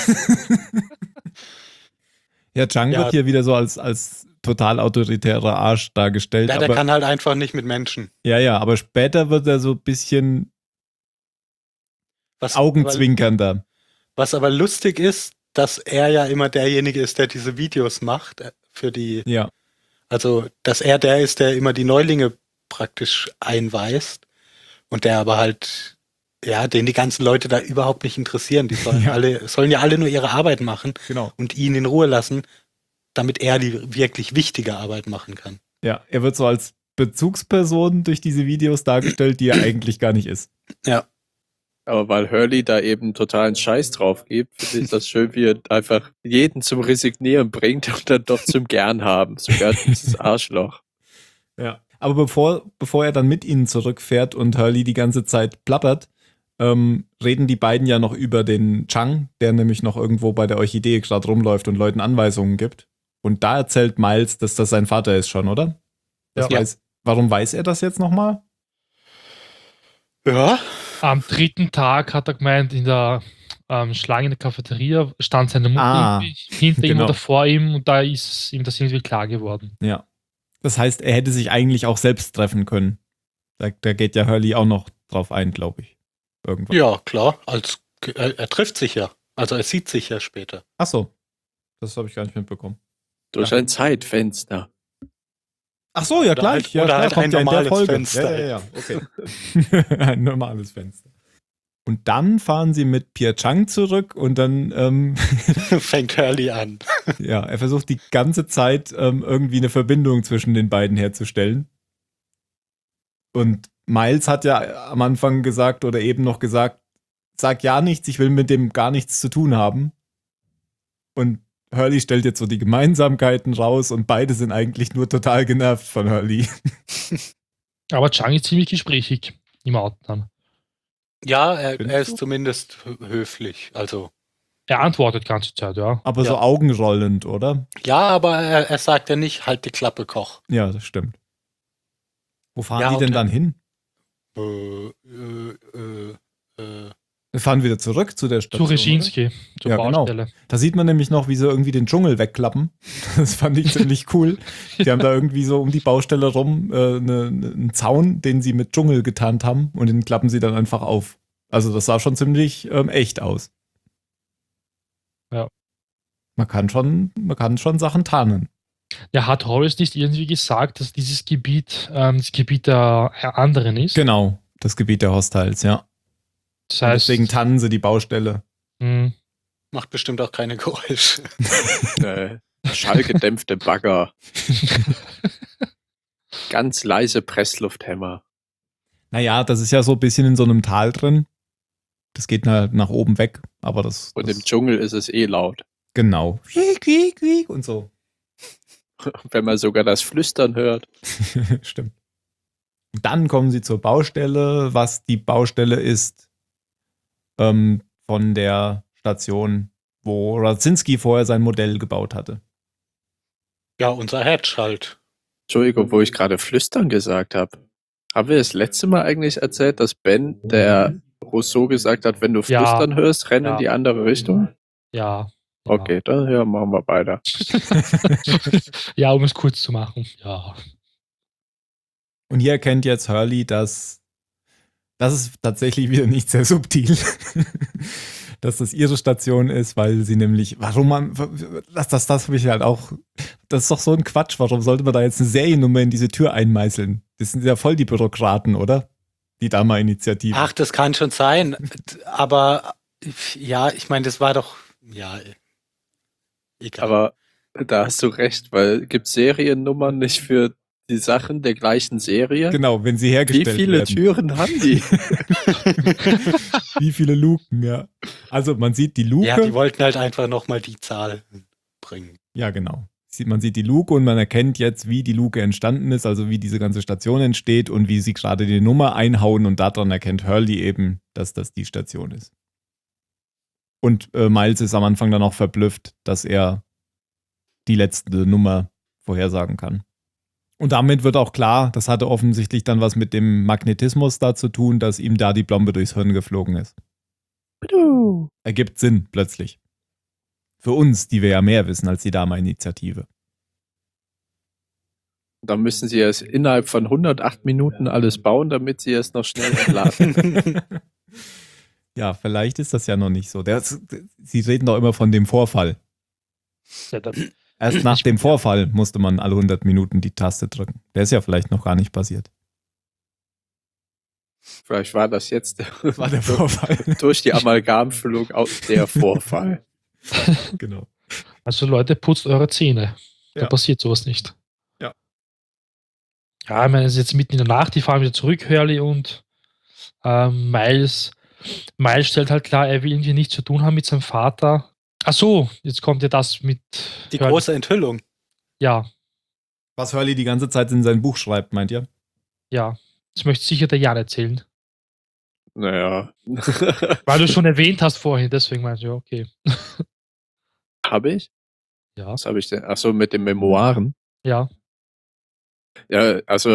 Ja, Chang Ja. wird hier wieder so als total autoritärer Arsch dargestellt. Ja, der aber, kann halt einfach nicht mit Menschen. ja, aber später wird er so ein bisschen Was augenzwinkernder. Was aber lustig ist, dass er ja immer derjenige ist, der diese Videos macht für die, Ja, also dass er der ist, der immer die Neulinge praktisch einweist und der aber halt, ja, den die ganzen Leute da überhaupt nicht interessieren. Die sollen Ja. sollen ja alle nur ihre Arbeit machen genau. und ihn in Ruhe lassen, damit er die wirklich wichtige Arbeit machen kann. Ja, er wird so als Bezugsperson durch diese Videos dargestellt, die er eigentlich gar nicht ist. Ja. Aber weil Hurley da eben totalen Scheiß drauf gibt, finde ich das schön, wie er einfach jeden zum Resignieren bringt und dann doch zum Gern haben. Sogar dieses Arschloch. Ja. Aber bevor er dann mit ihnen zurückfährt und Hurley die ganze Zeit plappert, reden die beiden ja noch über den Chang, der nämlich noch irgendwo bei der Orchidee gerade rumläuft und Leuten Anweisungen gibt. Und da erzählt Miles, dass das sein Vater ist schon, oder? Das Ja. Warum weiß er das jetzt nochmal? Ja, Am dritten Tag hat er gemeint, in der Schlange in der Cafeteria stand seine Mutter irgendwie hinter ihm genau. oder vor ihm und da ist ihm das irgendwie klar geworden. Ja. Das heißt, er hätte sich eigentlich auch selbst treffen können. Da geht ja Hurley auch noch drauf ein, glaube ich. Irgendwann. ja, klar. Er trifft sich ja. Also er sieht sich ja später. Ach so. Das habe ich gar nicht mitbekommen. Durch ein Zeitfenster. Ach so, ja, Oder gleich. halt- Ja, oder klar, halt kommt ein ja in der normales Folge. Fenster. Ja, okay. Ein normales Fenster. Und dann fahren sie mit Pierre Chang zurück und dann, Fängt Hurley an. ja, er versucht die ganze Zeit irgendwie eine Verbindung zwischen den beiden herzustellen. Und Miles hat ja am Anfang gesagt oder eben noch gesagt, sag ja nichts, ich will mit dem gar nichts zu tun haben. Und Hurley stellt jetzt so die Gemeinsamkeiten raus und beide sind eigentlich nur total genervt von Hurley. Aber Chang ist ziemlich gesprächig im Auto dann. Ja, er Findest ist du? zumindest höflich. Also, Er antwortet die ganze Zeit, ja. Aber so Ja. augenrollend, oder? ja, aber er sagt ja nicht, halt die Klappe, Koch. Ja, das stimmt. Wo fahren Ja, die denn und- dann hin? Wir fahren wieder zurück zu der Zu Station. Reschinski, zur Ja, genau. Baustelle. Da sieht man nämlich noch, wie sie irgendwie den Dschungel wegklappen. Das fand ich ziemlich cool. Die haben da irgendwie so um die Baustelle rum einen Zaun, den sie mit Dschungel getarnt haben und den klappen sie dann einfach auf. Also das sah schon ziemlich echt aus. Ja. Man kann schon Sachen tarnen. Ja, hat Horace nicht irgendwie gesagt, dass dieses Gebiet das Gebiet der anderen ist? Genau, das Gebiet der Hostiles, ja. Das Und heißt, deswegen tarnen sie die Baustelle. Macht bestimmt auch keine Geräusche. Schallgedämpfte Bagger. Ganz leise Presslufthämmer. Naja, das ist ja so ein bisschen in so einem Tal drin. Das geht nach oben weg, aber das. Und im Dschungel ist es eh laut. Genau. Quiek, quiek, quiek und so. Wenn man sogar das Flüstern hört. Stimmt. Und dann kommen sie zur Baustelle, was die Baustelle ist von der Station, wo Radzinski vorher sein Modell gebaut hatte. Ja, unser Hedge halt. Entschuldigung, wo ich gerade Flüstern gesagt habe. Haben wir das letzte Mal eigentlich erzählt, dass Ben, der Rousseau gesagt hat, wenn du Ja. Flüstern hörst, renn Ja. in die andere Richtung? ja. Okay, dann ja, machen wir weiter. Ja, um es kurz zu machen. Ja. Und hier erkennt jetzt Hurley, dass das ist tatsächlich wieder nicht sehr subtil, dass das ihre Station ist, weil sie nämlich, das habe ich halt auch, das ist doch so ein Quatsch, warum sollte man da jetzt eine Seriennummer in diese Tür einmeißeln? Das sind ja voll die Bürokraten, oder? Die Dama-Initiative. Ach, das kann schon sein. Aber ja, ich meine, das war doch, ja, egal. Aber Da hast du recht, weil gibt Seriennummern nicht für die Sachen der gleichen Serie? Genau, wenn sie Wie hergestellt viele werden. Türen haben die? Wie viele Luken, ja. Also man sieht die Luke. Ja, die wollten halt einfach nochmal die Zahl bringen. Ja, genau. Man sieht die Luke und man erkennt jetzt, wie die Luke entstanden ist, also wie diese ganze Station entsteht und wie sie gerade die Nummer einhauen und daran erkennt Hurley eben, dass das die Station ist. Und Miles ist am Anfang dann auch verblüfft, dass er die letzte Nummer vorhersagen kann. Und damit wird auch klar, das hatte offensichtlich dann was mit dem Magnetismus da zu tun, dass ihm da die Blombe durchs Hirn geflogen ist. Ergibt Sinn, plötzlich. Für uns, die wir ja mehr wissen als die Dama-Initiative. Da müssen sie es innerhalb von 108 Minuten alles bauen, damit sie es noch schnell entladen. Ja, vielleicht ist das ja noch nicht so. Sie reden doch immer von dem Vorfall. Ja, dann, Erst nach dem Vorfall musste man alle 100 Minuten die Taste drücken. Der ist ja vielleicht noch gar nicht passiert. Vielleicht war das jetzt War der Vorfall. durch die Amalgamfüllung auch der Vorfall. Genau. also Leute, putzt eure Zähne. Da Ja. passiert sowas nicht. Ja. Ja, ich meine, es ist jetzt mitten in der Nacht, die fahren wieder zurück, Hurley und Miles. Miles stellt halt klar, er will irgendwie nichts zu tun haben mit seinem Vater. Ach so, jetzt kommt ja das mit Die Hurley. große Enthüllung. Ja, Was Hurley die ganze Zeit in sein Buch schreibt, meint ihr? ja. Das möchte sicher der Jan erzählen. Naja. Weil du schon erwähnt hast vorhin, deswegen meinte ich, ja, okay. Habe ich? Ja, Was habe ich denn? Achso, mit den Memoiren. ja. Ja, also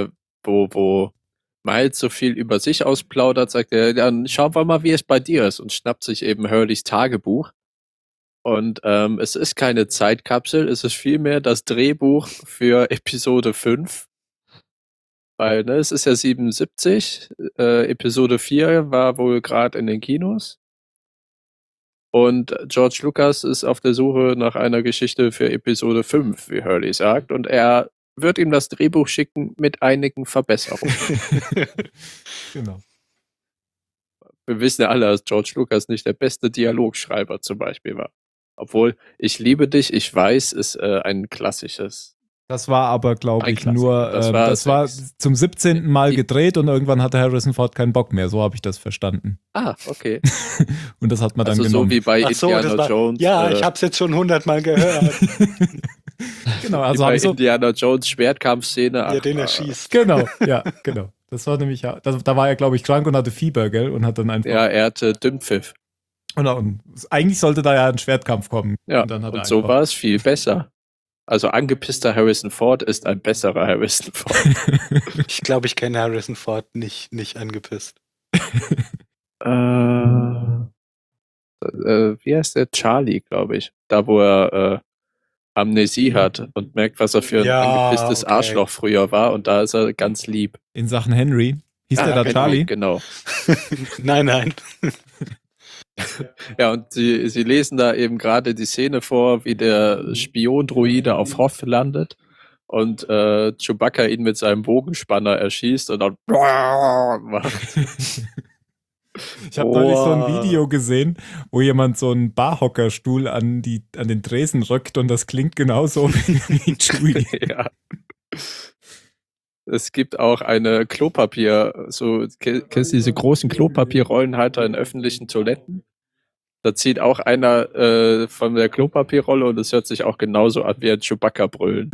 wo Miles so viel über sich ausplaudert, sagt er, dann schauen wir mal, wie es bei dir ist und schnappt sich eben Hurleys Tagebuch. Und es ist keine Zeitkapsel, es ist vielmehr das Drehbuch für Episode 5. Weil, ne, es ist ja 77, Episode 4 war wohl gerade in den Kinos. Und George Lucas ist auf der Suche nach einer Geschichte für Episode 5, wie Hurley sagt. Und er wird ihm das Drehbuch schicken mit einigen Verbesserungen. Genau. Wir wissen ja alle, dass George Lucas nicht der beste Dialogschreiber zum Beispiel war. Obwohl, Ich liebe dich, ich weiß, ist ein klassisches. Das war aber, glaube Ein ich, Klassiker. nur, Das war zum 17. Mal gedreht und irgendwann hatte Harrison Ford keinen Bock mehr. So habe ich das verstanden. Ah, okay. Und das hat man dann Also so genommen. wie bei Ach so, Indiana das war, Jones. ja, ich habe es jetzt schon 100-mal gehört, Genau, wie also bei habe ich so. Indiana Jones Schwertkampfszene. wie er den erschießt. Genau, ja, genau. Das war nämlich ja, da war er, glaube ich, krank und hatte Fieber, gell? Und hat dann einfach. Ja, er hatte Dünnpfiff. Und eigentlich sollte da ja ein Schwertkampf kommen. Ja, Und dann hat er und so einfach- war es viel besser. Also angepisster Harrison Ford ist ein besserer Harrison Ford. Ich glaube, ich kenne Harrison Ford nicht angepisst. Wie heißt der? Charlie, glaube ich. Da, wo er Amnesie hat und merkt, was er für ein Ja, angepisstes okay. Arschloch früher war. Und da ist er ganz lieb. In Sachen Henry. Hieß der da Henry, Charlie? Genau. Nein. Ja, und sie lesen da eben gerade die Szene vor, wie der Spion-Droide auf Hoth landet und Chewbacca ihn mit seinem Bogenspanner erschießt und dann macht. Ich habe neulich so ein Boah. Video gesehen, wo jemand so einen Barhockerstuhl an den Tresen rückt und das klingt genauso wie Chewie. Ja. Es gibt auch eine Klopapier, kennst du diese großen Klopapierrollenhalter in öffentlichen Toiletten? Da zieht auch einer von der Klopapierrolle und es hört sich auch genauso an wie ein Chewbacca brüllen.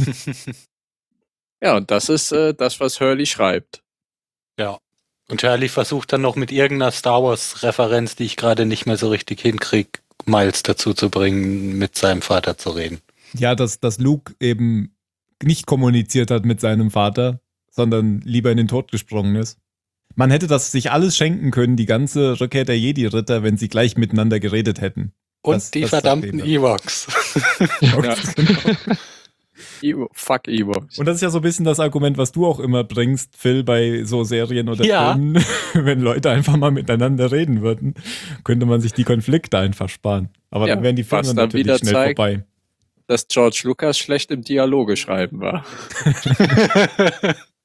Ja, und das ist das, was Hurley schreibt. Ja. Und Hurley versucht dann noch mit irgendeiner Star Wars-Referenz, die ich gerade nicht mehr so richtig hinkriege, Miles dazu zu bringen, mit seinem Vater zu reden. Ja, dass Luke eben nicht kommuniziert hat mit seinem Vater, sondern lieber in den Tod gesprungen ist. Man hätte das sich alles schenken können, die ganze Rückkehr der Jedi-Ritter, wenn sie gleich miteinander geredet hätten. Und Das- die das verdammten versteht Ewoks. Fuck Ewoks. Und das ist ja so ein bisschen das Argument, was du auch immer bringst, Phil, bei so Serien oder Ja. Filmen. Wenn Leute einfach mal miteinander reden würden, könnte man sich die Konflikte einfach sparen. Aber Ja, dann wären die Filme was dann natürlich wieder schnell zeigt- vorbei. Dass George Lucas schlecht im Dialoge schreiben war.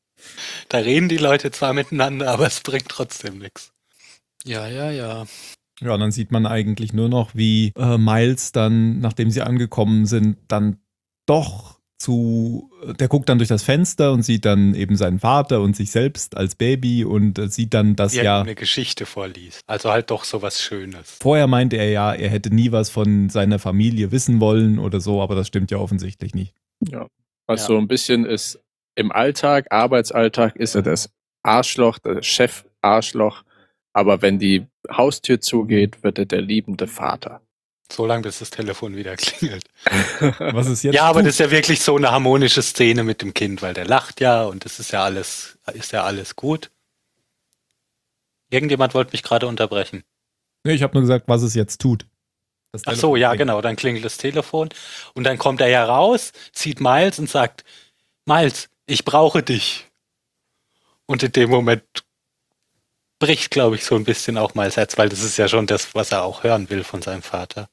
Da reden die Leute zwar miteinander, aber es bringt trotzdem nichts. Ja. Ja, und dann sieht man eigentlich nur noch, wie Miles dann, nachdem sie angekommen sind, dann doch der guckt dann durch das Fenster und sieht dann eben seinen Vater und sich selbst als Baby und sieht dann, dass ja eine Geschichte vorliest. Also halt doch so was Schönes. Vorher meinte er ja, er hätte nie was von seiner Familie wissen wollen oder so, aber das stimmt ja offensichtlich nicht. Ja. Was so ein bisschen ist, im Alltag, Arbeitsalltag ist er das Arschloch, das Chef-Arschloch, aber wenn die Haustür zugeht, wird er der liebende Vater. So lange, bis das Telefon wieder klingelt. Was ist jetzt? Ja, aber das ist ja wirklich so eine harmonische Szene mit dem Kind, weil der lacht ja und das ist ja alles gut. Irgendjemand wollte mich gerade unterbrechen. Nee, ich habe nur gesagt, was es jetzt tut. Ach so, ja, genau. Dann klingelt das Telefon und dann kommt er ja raus, sieht Miles und sagt, Miles, ich brauche dich. Und in dem Moment bricht, glaube ich, so ein bisschen auch Miles Herz, weil das ist ja schon das, was er auch hören will von seinem Vater.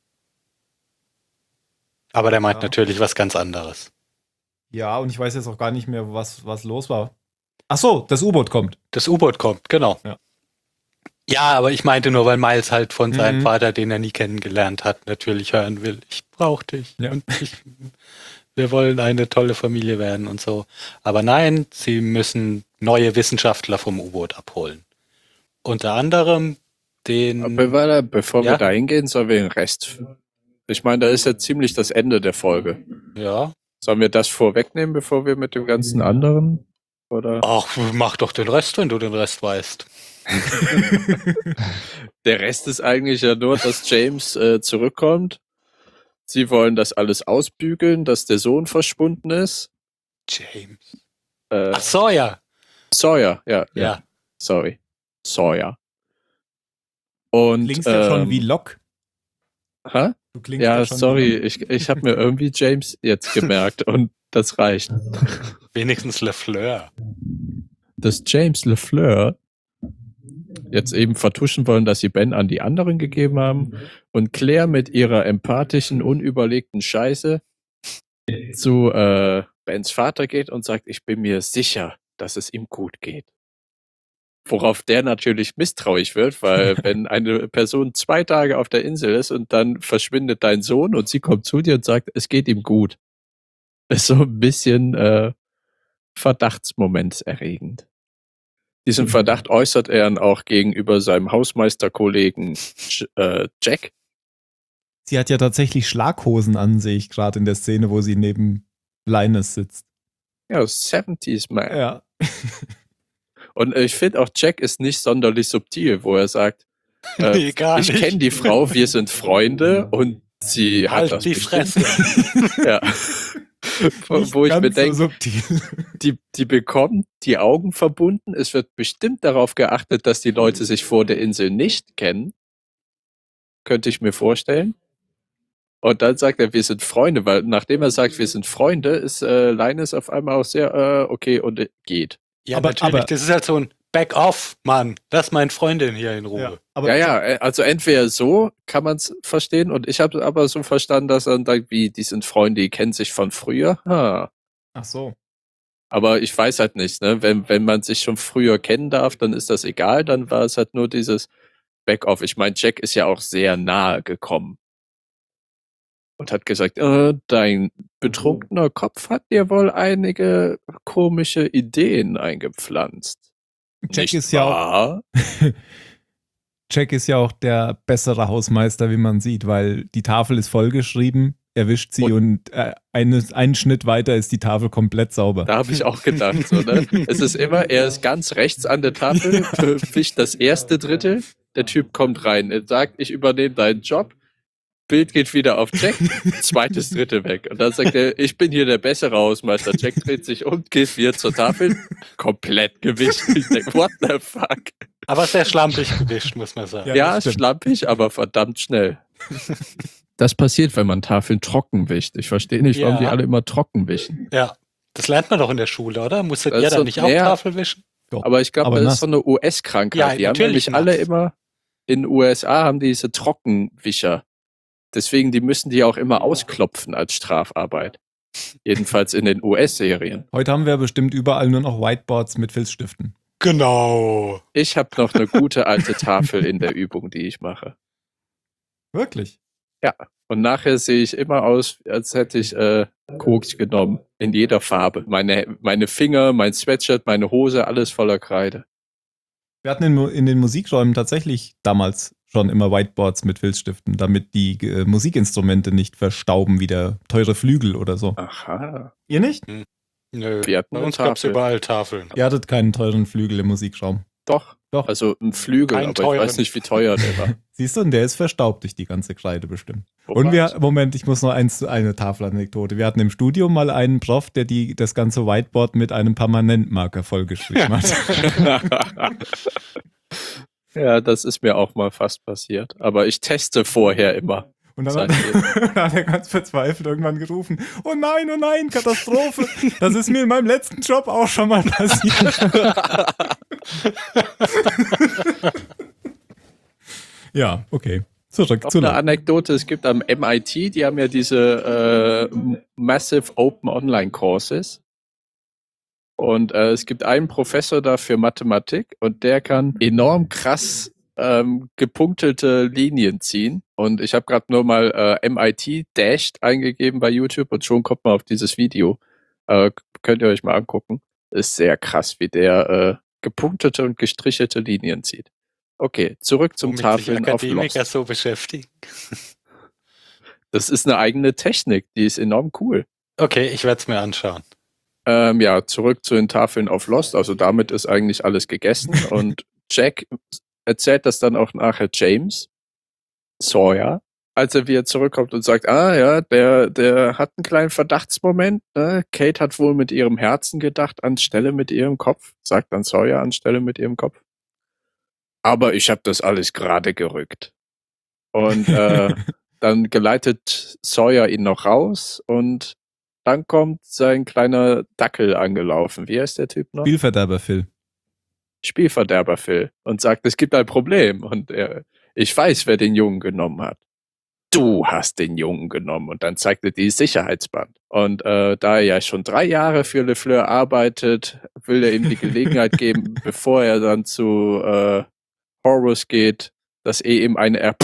Aber der meint natürlich was ganz anderes. Ja, und ich weiß jetzt auch gar nicht mehr, was los war. Ach so, das U-Boot kommt. Das U-Boot kommt, genau. Ja, aber ich meinte nur, weil Miles halt von seinem Vater, den er nie kennengelernt hat, natürlich hören will, ich brauche dich. Ja. Und wir wollen eine tolle Familie werden und so. Aber nein, sie müssen neue Wissenschaftler vom U-Boot abholen. Unter anderem den... Aber bevor wir da hingehen, sollen wir den Rest... Ich meine, da ist ja ziemlich das Ende der Folge. Ja. Sollen wir das vorwegnehmen, bevor wir mit dem ganzen anderen? Oder? Ach, mach doch den Rest, wenn du den Rest weißt. Der Rest ist eigentlich ja nur, dass James zurückkommt. Sie wollen das alles ausbügeln, dass der Sohn verschwunden ist. James. Ach, Sawyer. Sawyer, ja. Sorry. Sawyer. Und, klingst ja schon wie Locke. Hä? Du klingst Ja, schon sorry, ich habe mir irgendwie James jetzt gemerkt und das reicht. Wenigstens LeFleur. Dass James LeFleur jetzt eben vertuschen wollen, dass sie Ben an die anderen gegeben haben und Claire mit ihrer empathischen, unüberlegten Scheiße zu Bens Vater geht und sagt, ich bin mir sicher, dass es ihm gut geht. Worauf der natürlich misstrauisch wird, weil wenn eine Person 2 Tage auf der Insel ist und dann verschwindet dein Sohn und sie kommt zu dir und sagt, es geht ihm gut. Ist so ein bisschen verdachtsmomentserregend. Diesen Verdacht äußert er dann auch gegenüber seinem Hausmeisterkollegen Jack. Sie hat ja tatsächlich Schlaghosen an, sehe ich gerade in der Szene, wo sie neben Linus sitzt. Ja, 70s Man. Ja. Und ich finde auch, Jack ist nicht sonderlich subtil, wo er sagt, Nee, gar ich nicht. kenne die Frau, wir sind Freunde und sie hat Halt das die bestimmt. Fresse. Ja. Wo ich mir denke, so subtil. die bekommen die Augen verbunden. Es wird bestimmt darauf geachtet, dass die Leute sich vor der Insel nicht kennen. Könnte ich mir vorstellen. Und dann sagt er, wir sind Freunde, weil nachdem er sagt, wir sind Freunde, ist Linus auf einmal auch sehr okay und geht. Ja, Aber- natürlich. aber- Das ist halt so ein Back-off, Mann. Lass meine Freundin hier in Ruhe. Ja, aber Ja, also entweder so kann man es verstehen und ich habe aber so verstanden, dass er dann sagt, wie, die sind Freunde, die kennen sich von früher. Ach so. Aber ich weiß halt nicht, ne? Wenn man sich schon früher kennen darf, dann ist das egal, dann war es halt nur dieses Back-off. Ich meine, Jack ist ja auch sehr nahe gekommen. Und hat gesagt, dein betrunkener Kopf hat dir wohl einige komische Ideen eingepflanzt. Jack Nicht ist ja auch wahr? Jack ist ja auch der bessere Hausmeister, wie man sieht, weil die Tafel ist vollgeschrieben, er wischt sie und einen Schnitt weiter ist die Tafel komplett sauber. Da habe ich auch gedacht, so, ne? Es ist immer, er ist ganz rechts an der Tafel, wischt das erste Drittel, der Typ kommt rein, er sagt, ich übernehme deinen Job, Bild geht wieder auf Jack, zweites Drittel weg. Und dann sagt er, ich bin hier der bessere Hausmeister. Jack dreht sich um, geht wieder zur Tafel, komplett gewischt. Ich denke, what the fuck? Aber sehr schlampig gewischt, muss man sagen. Ja, Ja, das stimmt. schlampig, aber verdammt schnell. Das passiert, wenn man Tafeln trocken wischt. Ich verstehe nicht, warum Ja. die alle immer trocken wischen. Ja. Das lernt man doch in der Schule, oder? Musstet Das ihr ist da so- nicht auch ja. Tafel wischen? Doch. Aber ich glaube, Aber das nass. ist so eine US-Krankheit. Ja, Die haben natürlich nämlich alle nass. immer, in den USA haben die diese Trockenwischer. Deswegen, die müssen die auch immer ausklopfen als Strafarbeit. Jedenfalls in den US-Serien. Heute haben wir bestimmt überall nur noch Whiteboards mit Filzstiften. Genau. Ich habe noch eine gute alte Tafel in der Übung, die ich mache. Wirklich? Ja. Und nachher sehe ich immer aus, als hätte ich Koks genommen. In jeder Farbe. Meine Finger, mein Sweatshirt, meine Hose, alles voller Kreide. Wir hatten in den Musikräumen tatsächlich damals schon immer Whiteboards mit Filzstiften, damit die Musikinstrumente nicht verstauben wie der teure Flügel oder so. Aha. Ihr nicht? Nö, Wir hatten bei eine uns gab es Tafel. überall Tafeln. Ihr hattet keinen teuren Flügel im Musikraum. Doch. Doch. Also ein Flügel, Keinen aber teuren. ich weiß nicht, wie teuer der war. Siehst du, und der ist verstaubt durch die ganze Kreide bestimmt. Wo Und war's? Moment, ich muss noch eine Tafelanekdote. Wir hatten im Studium mal einen Prof, der das ganze Whiteboard mit einem Permanentmarker vollgeschrieben hat. Ja, das ist mir auch mal fast passiert. Aber ich teste vorher immer. Und dann hat er ganz verzweifelt irgendwann gerufen, oh nein, Katastrophe. Das ist mir in meinem letzten Job auch schon mal passiert. Ja, okay. Zurück Noch zu eine Anekdote, es gibt am MIT, die haben ja diese Massive Open Online Courses. Und es gibt einen Professor da für Mathematik und der kann enorm krass gepunktete Linien ziehen. Und ich habe gerade nur mal MIT Dashed eingegeben bei YouTube und schon kommt man auf dieses Video. Könnt ihr euch mal angucken. Ist sehr krass, wie der gepunktete und gestrichelte Linien zieht. Okay, zurück zum Womit Tafeln sich auf Akademiker Lost. so beschäftigen. Das ist eine eigene Technik, die ist enorm cool. Okay, ich werde es mir anschauen. Ja, zurück zu den Tafeln auf Lost. Also damit ist eigentlich alles gegessen. Und Jack erzählt das dann auch nachher James Sawyer, als er wieder zurückkommt und sagt, der hat einen kleinen Verdachtsmoment. Ne? Kate hat wohl mit ihrem Herzen gedacht, anstelle mit ihrem Kopf. Sagt dann Sawyer anstelle mit ihrem Kopf. Aber ich habe das alles gerade gerückt. Und dann geleitet Sawyer ihn noch raus und dann kommt sein kleiner Dackel angelaufen. Wie heißt der Typ noch? Spielverderber Phil. Spielverderber Phil. Und sagt, es gibt ein Problem. Und ich weiß, wer den Jungen genommen hat. Du hast den Jungen genommen. Und dann zeigt er die Sicherheitsband. Und da er ja schon 3 Jahre für LeFleur arbeitet, will er ihm die Gelegenheit geben, bevor er dann zu Horus geht, dass ihm eine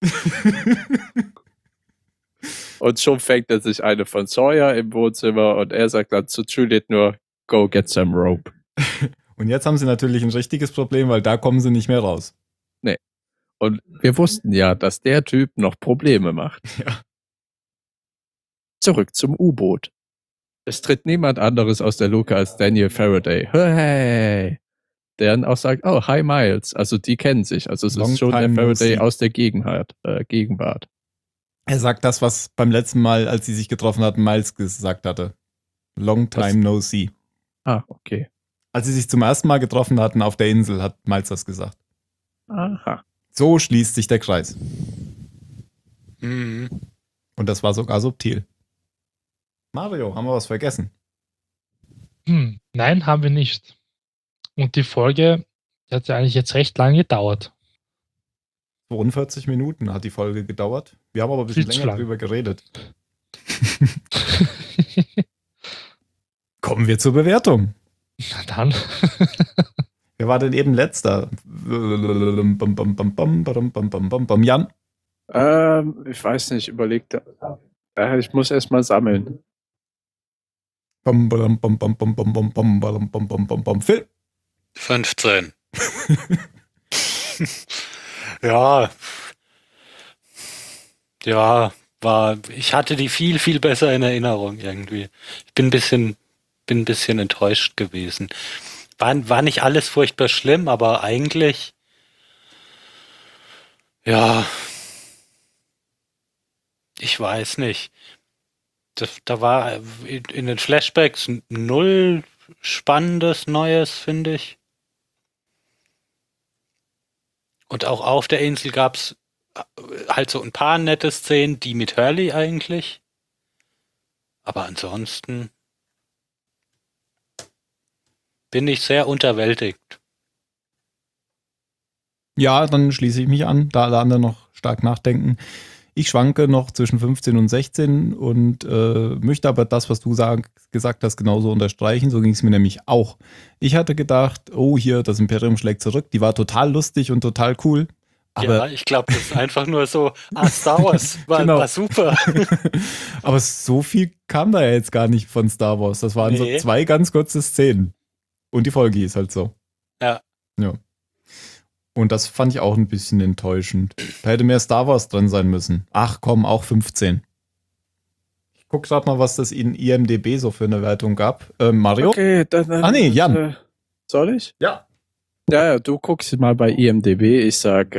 Und schon fängt er sich eine von Sawyer im Wohnzimmer und er sagt dann zu Juliet nur, go get some rope. Und jetzt haben sie natürlich ein richtiges Problem, weil da kommen sie nicht mehr raus. Und wir wussten ja, dass der Typ noch Probleme macht. Ja. Zurück zum U-Boot. Es tritt niemand anderes aus der Luke als Daniel Faraday. Hey! Der dann auch sagt, oh, hi Miles. Also die kennen sich. Also es Long ist schon der time no Faraday see. aus der Gegenwart. Er sagt das, was beim letzten Mal, als sie sich getroffen hatten, Miles gesagt hatte. Long time no see. Ah, okay. Als sie sich zum ersten Mal getroffen hatten auf der Insel, hat Miles das gesagt. Aha. So schließt sich der Kreis. Mhm. Und das war sogar subtil. Mario, haben wir was vergessen? Nein, haben wir nicht. Und die Folge, die hat ja eigentlich jetzt recht lange gedauert. 42 Minuten hat die Folge gedauert. Wir haben aber ein bisschen Viel zu länger lang. drüber geredet. Kommen wir zur Bewertung. Na dann. Wer war denn eben letzter? Jan? Ich weiß nicht, überlegt. Ich muss erst mal sammeln. Phil? 15. Ja. Ja, ich hatte die viel, viel besser in Erinnerung irgendwie. Ich bin ein bisschen enttäuscht gewesen. War nicht alles furchtbar schlimm, aber eigentlich, ja, ich weiß nicht. Da war in den Flashbacks null Spannendes Neues, finde ich. Und auch auf der Insel gab es halt so ein paar nette Szenen, die mit Hurley eigentlich. Aber ansonsten bin ich sehr unterwältigt. Ja, dann schließe ich mich an, da alle anderen noch stark nachdenken. Ich schwanke noch zwischen 15 und 16 und möchte aber das, was du gesagt hast, genauso unterstreichen. So ging es mir nämlich auch. Ich hatte gedacht, oh hier, das Imperium schlägt zurück. Die war total lustig und total cool. Aber Ja, ich glaube, das ist einfach nur so, Star Wars Genau. war super. Aber so viel kam da ja jetzt gar nicht von Star Wars. Das waren Nee. so 2 ganz kurze Szenen. Und die Folge hieß halt so. Ja. Ja. Und das fand ich auch ein bisschen enttäuschend. Da hätte mehr Star Wars drin sein müssen. Ach komm, auch 15. Ich guck grad mal, was das in IMDb so für eine Wertung gab. Mario? Okay, dann. Ah, nee, Jan. Soll ich? Ja. Ja, du guckst mal bei IMDb. Ich sag,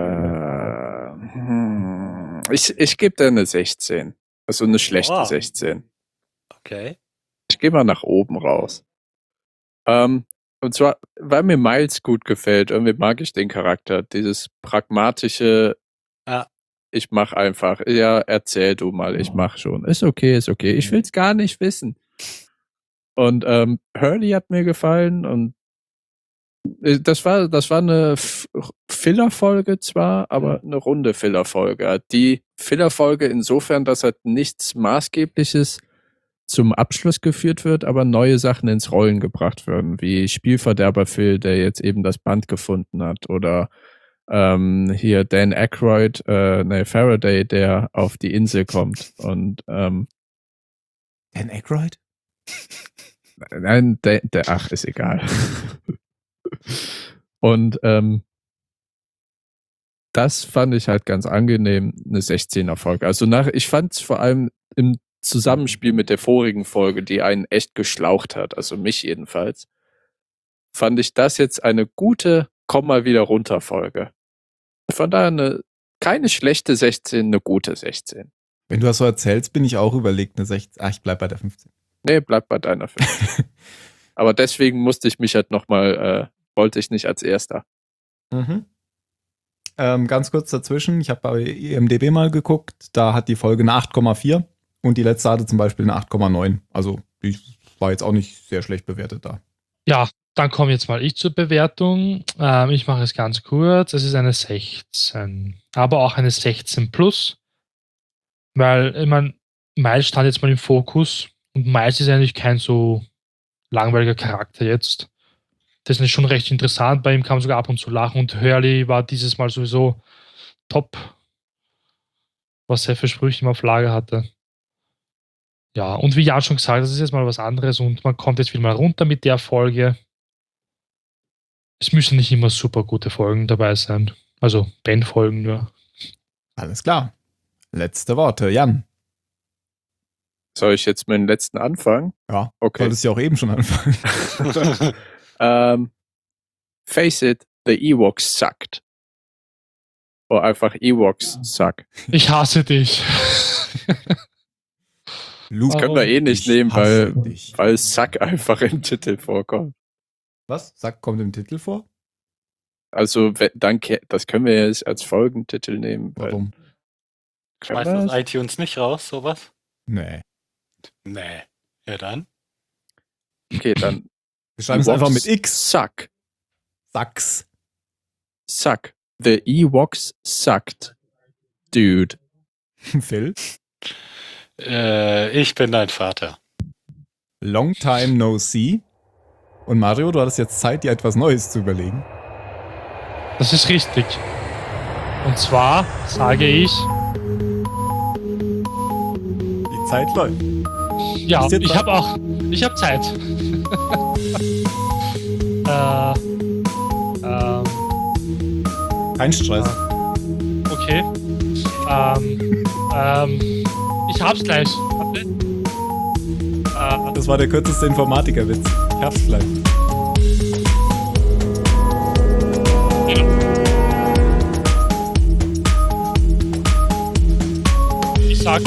ich gebe dir eine 16. Also eine schlechte Wow. 16. Okay. Ich gehe mal nach oben raus. Und zwar, weil mir Miles gut gefällt. Irgendwie mag ich den Charakter. Dieses pragmatische, Ja. ich mach einfach. Ja, erzähl du mal, ich mach schon. Ist okay, ist okay. Ich will's gar nicht wissen. Und Hurley hat mir gefallen und das war eine Filler-Folge zwar, aber eine runde Filler-Folge. Die Filler-Folge insofern, dass halt nichts Maßgebliches zum Abschluss geführt wird, aber neue Sachen ins Rollen gebracht werden, wie Spielverderber Phil, der jetzt eben das Band gefunden hat, oder hier Dan Aykroyd, Faraday, der auf die Insel kommt. Und Dan Aykroyd? nein, ach, ist egal. Und das fand ich halt ganz angenehm, eine 16er Folge. Also ich fand es vor allem im Zusammenspiel mit der vorigen Folge, die einen echt geschlaucht hat, also mich jedenfalls, fand ich das jetzt eine gute Komm mal wieder runter Folge. Von daher keine schlechte 16, eine gute 16. Wenn du das so erzählst, bin ich auch überlegt, eine 16. Ich bleib bei der 15. Nee, bleib bei deiner 15. Aber deswegen musste ich mich halt nochmal, wollte ich nicht als Erster. Mhm. Ganz kurz dazwischen, ich habe bei IMDb mal geguckt, da hat die Folge eine 8,4 und die letzte hatte zum Beispiel eine 8,9. Also die war jetzt auch nicht sehr schlecht bewertet da. Ja, dann komme jetzt mal ich zur Bewertung. Ich mache es ganz kurz. Es ist eine 16, aber auch eine 16 plus, weil ich meine, Miles stand jetzt mal im Fokus und Miles ist eigentlich kein so langweiliger Charakter jetzt. Das ist schon recht interessant. Bei ihm kam sogar ab und zu lachen und Hurley war dieses Mal sowieso top, was er für Sprüche immer auf Lager hatte. Ja, und wie Jan schon gesagt, das ist jetzt mal was anderes und man kommt jetzt wieder mal runter mit der Folge. Es müssen nicht immer super gute Folgen dabei sein. Also Ben-Folgen nur. Alles klar. Letzte Worte, Jan. Soll ich jetzt meinen letzten anfangen? Ja, Okay. solltest ja auch eben schon anfangen. Face it, the Ewoks sucked. Oder einfach Ewoks suck. Ich hasse dich. Luke, Können wir eh nicht ich nehmen, hasse dich. weil Suck einfach im Titel vorkommt. Was? Sack kommt im Titel vor? Also das können wir jetzt als Folgentitel nehmen. Warum? Schmeißt das iTunes nicht raus, sowas? Nee. Nee. Ja, dann. Okay, dann Wir schreiben es einfach mit Ewoks X. Suck. Sachs. Suck. The Ewoks sucked. Dude. Phil. Ich bin dein Vater. Long time no see. Und Mario, du hattest jetzt Zeit, dir etwas Neues zu überlegen. Das ist richtig. Und zwar sage ich, Die Zeit läuft. ja, Ist jetzt ich habe Zeit. Kein Stress. Okay. Ich hab's gleich. Warte. Das war der kürzeste Informatikerwitz. Ich hab's gleich. Ich sag.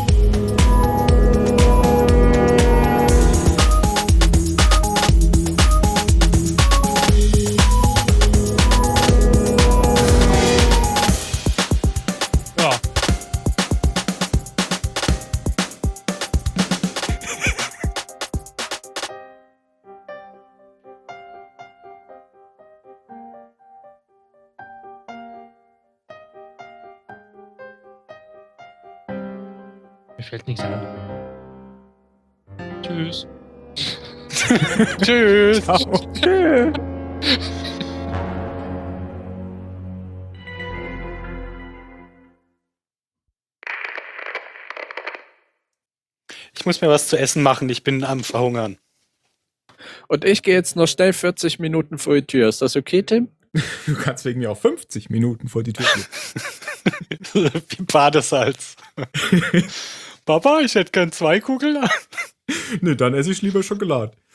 Ja. Mir fällt nichts ein. Tschüss. Tschüss. Ciao. muss mir was zu essen machen. Ich bin am Verhungern. Und ich gehe jetzt noch schnell 40 Minuten vor die Tür. Ist das okay, Tim? Du kannst wegen mir auch 50 Minuten vor die Tür gehen. Wie Badesalz. Papa, ich hätte gern 2 Kugeln. Nee, dann esse ich lieber Schokolade.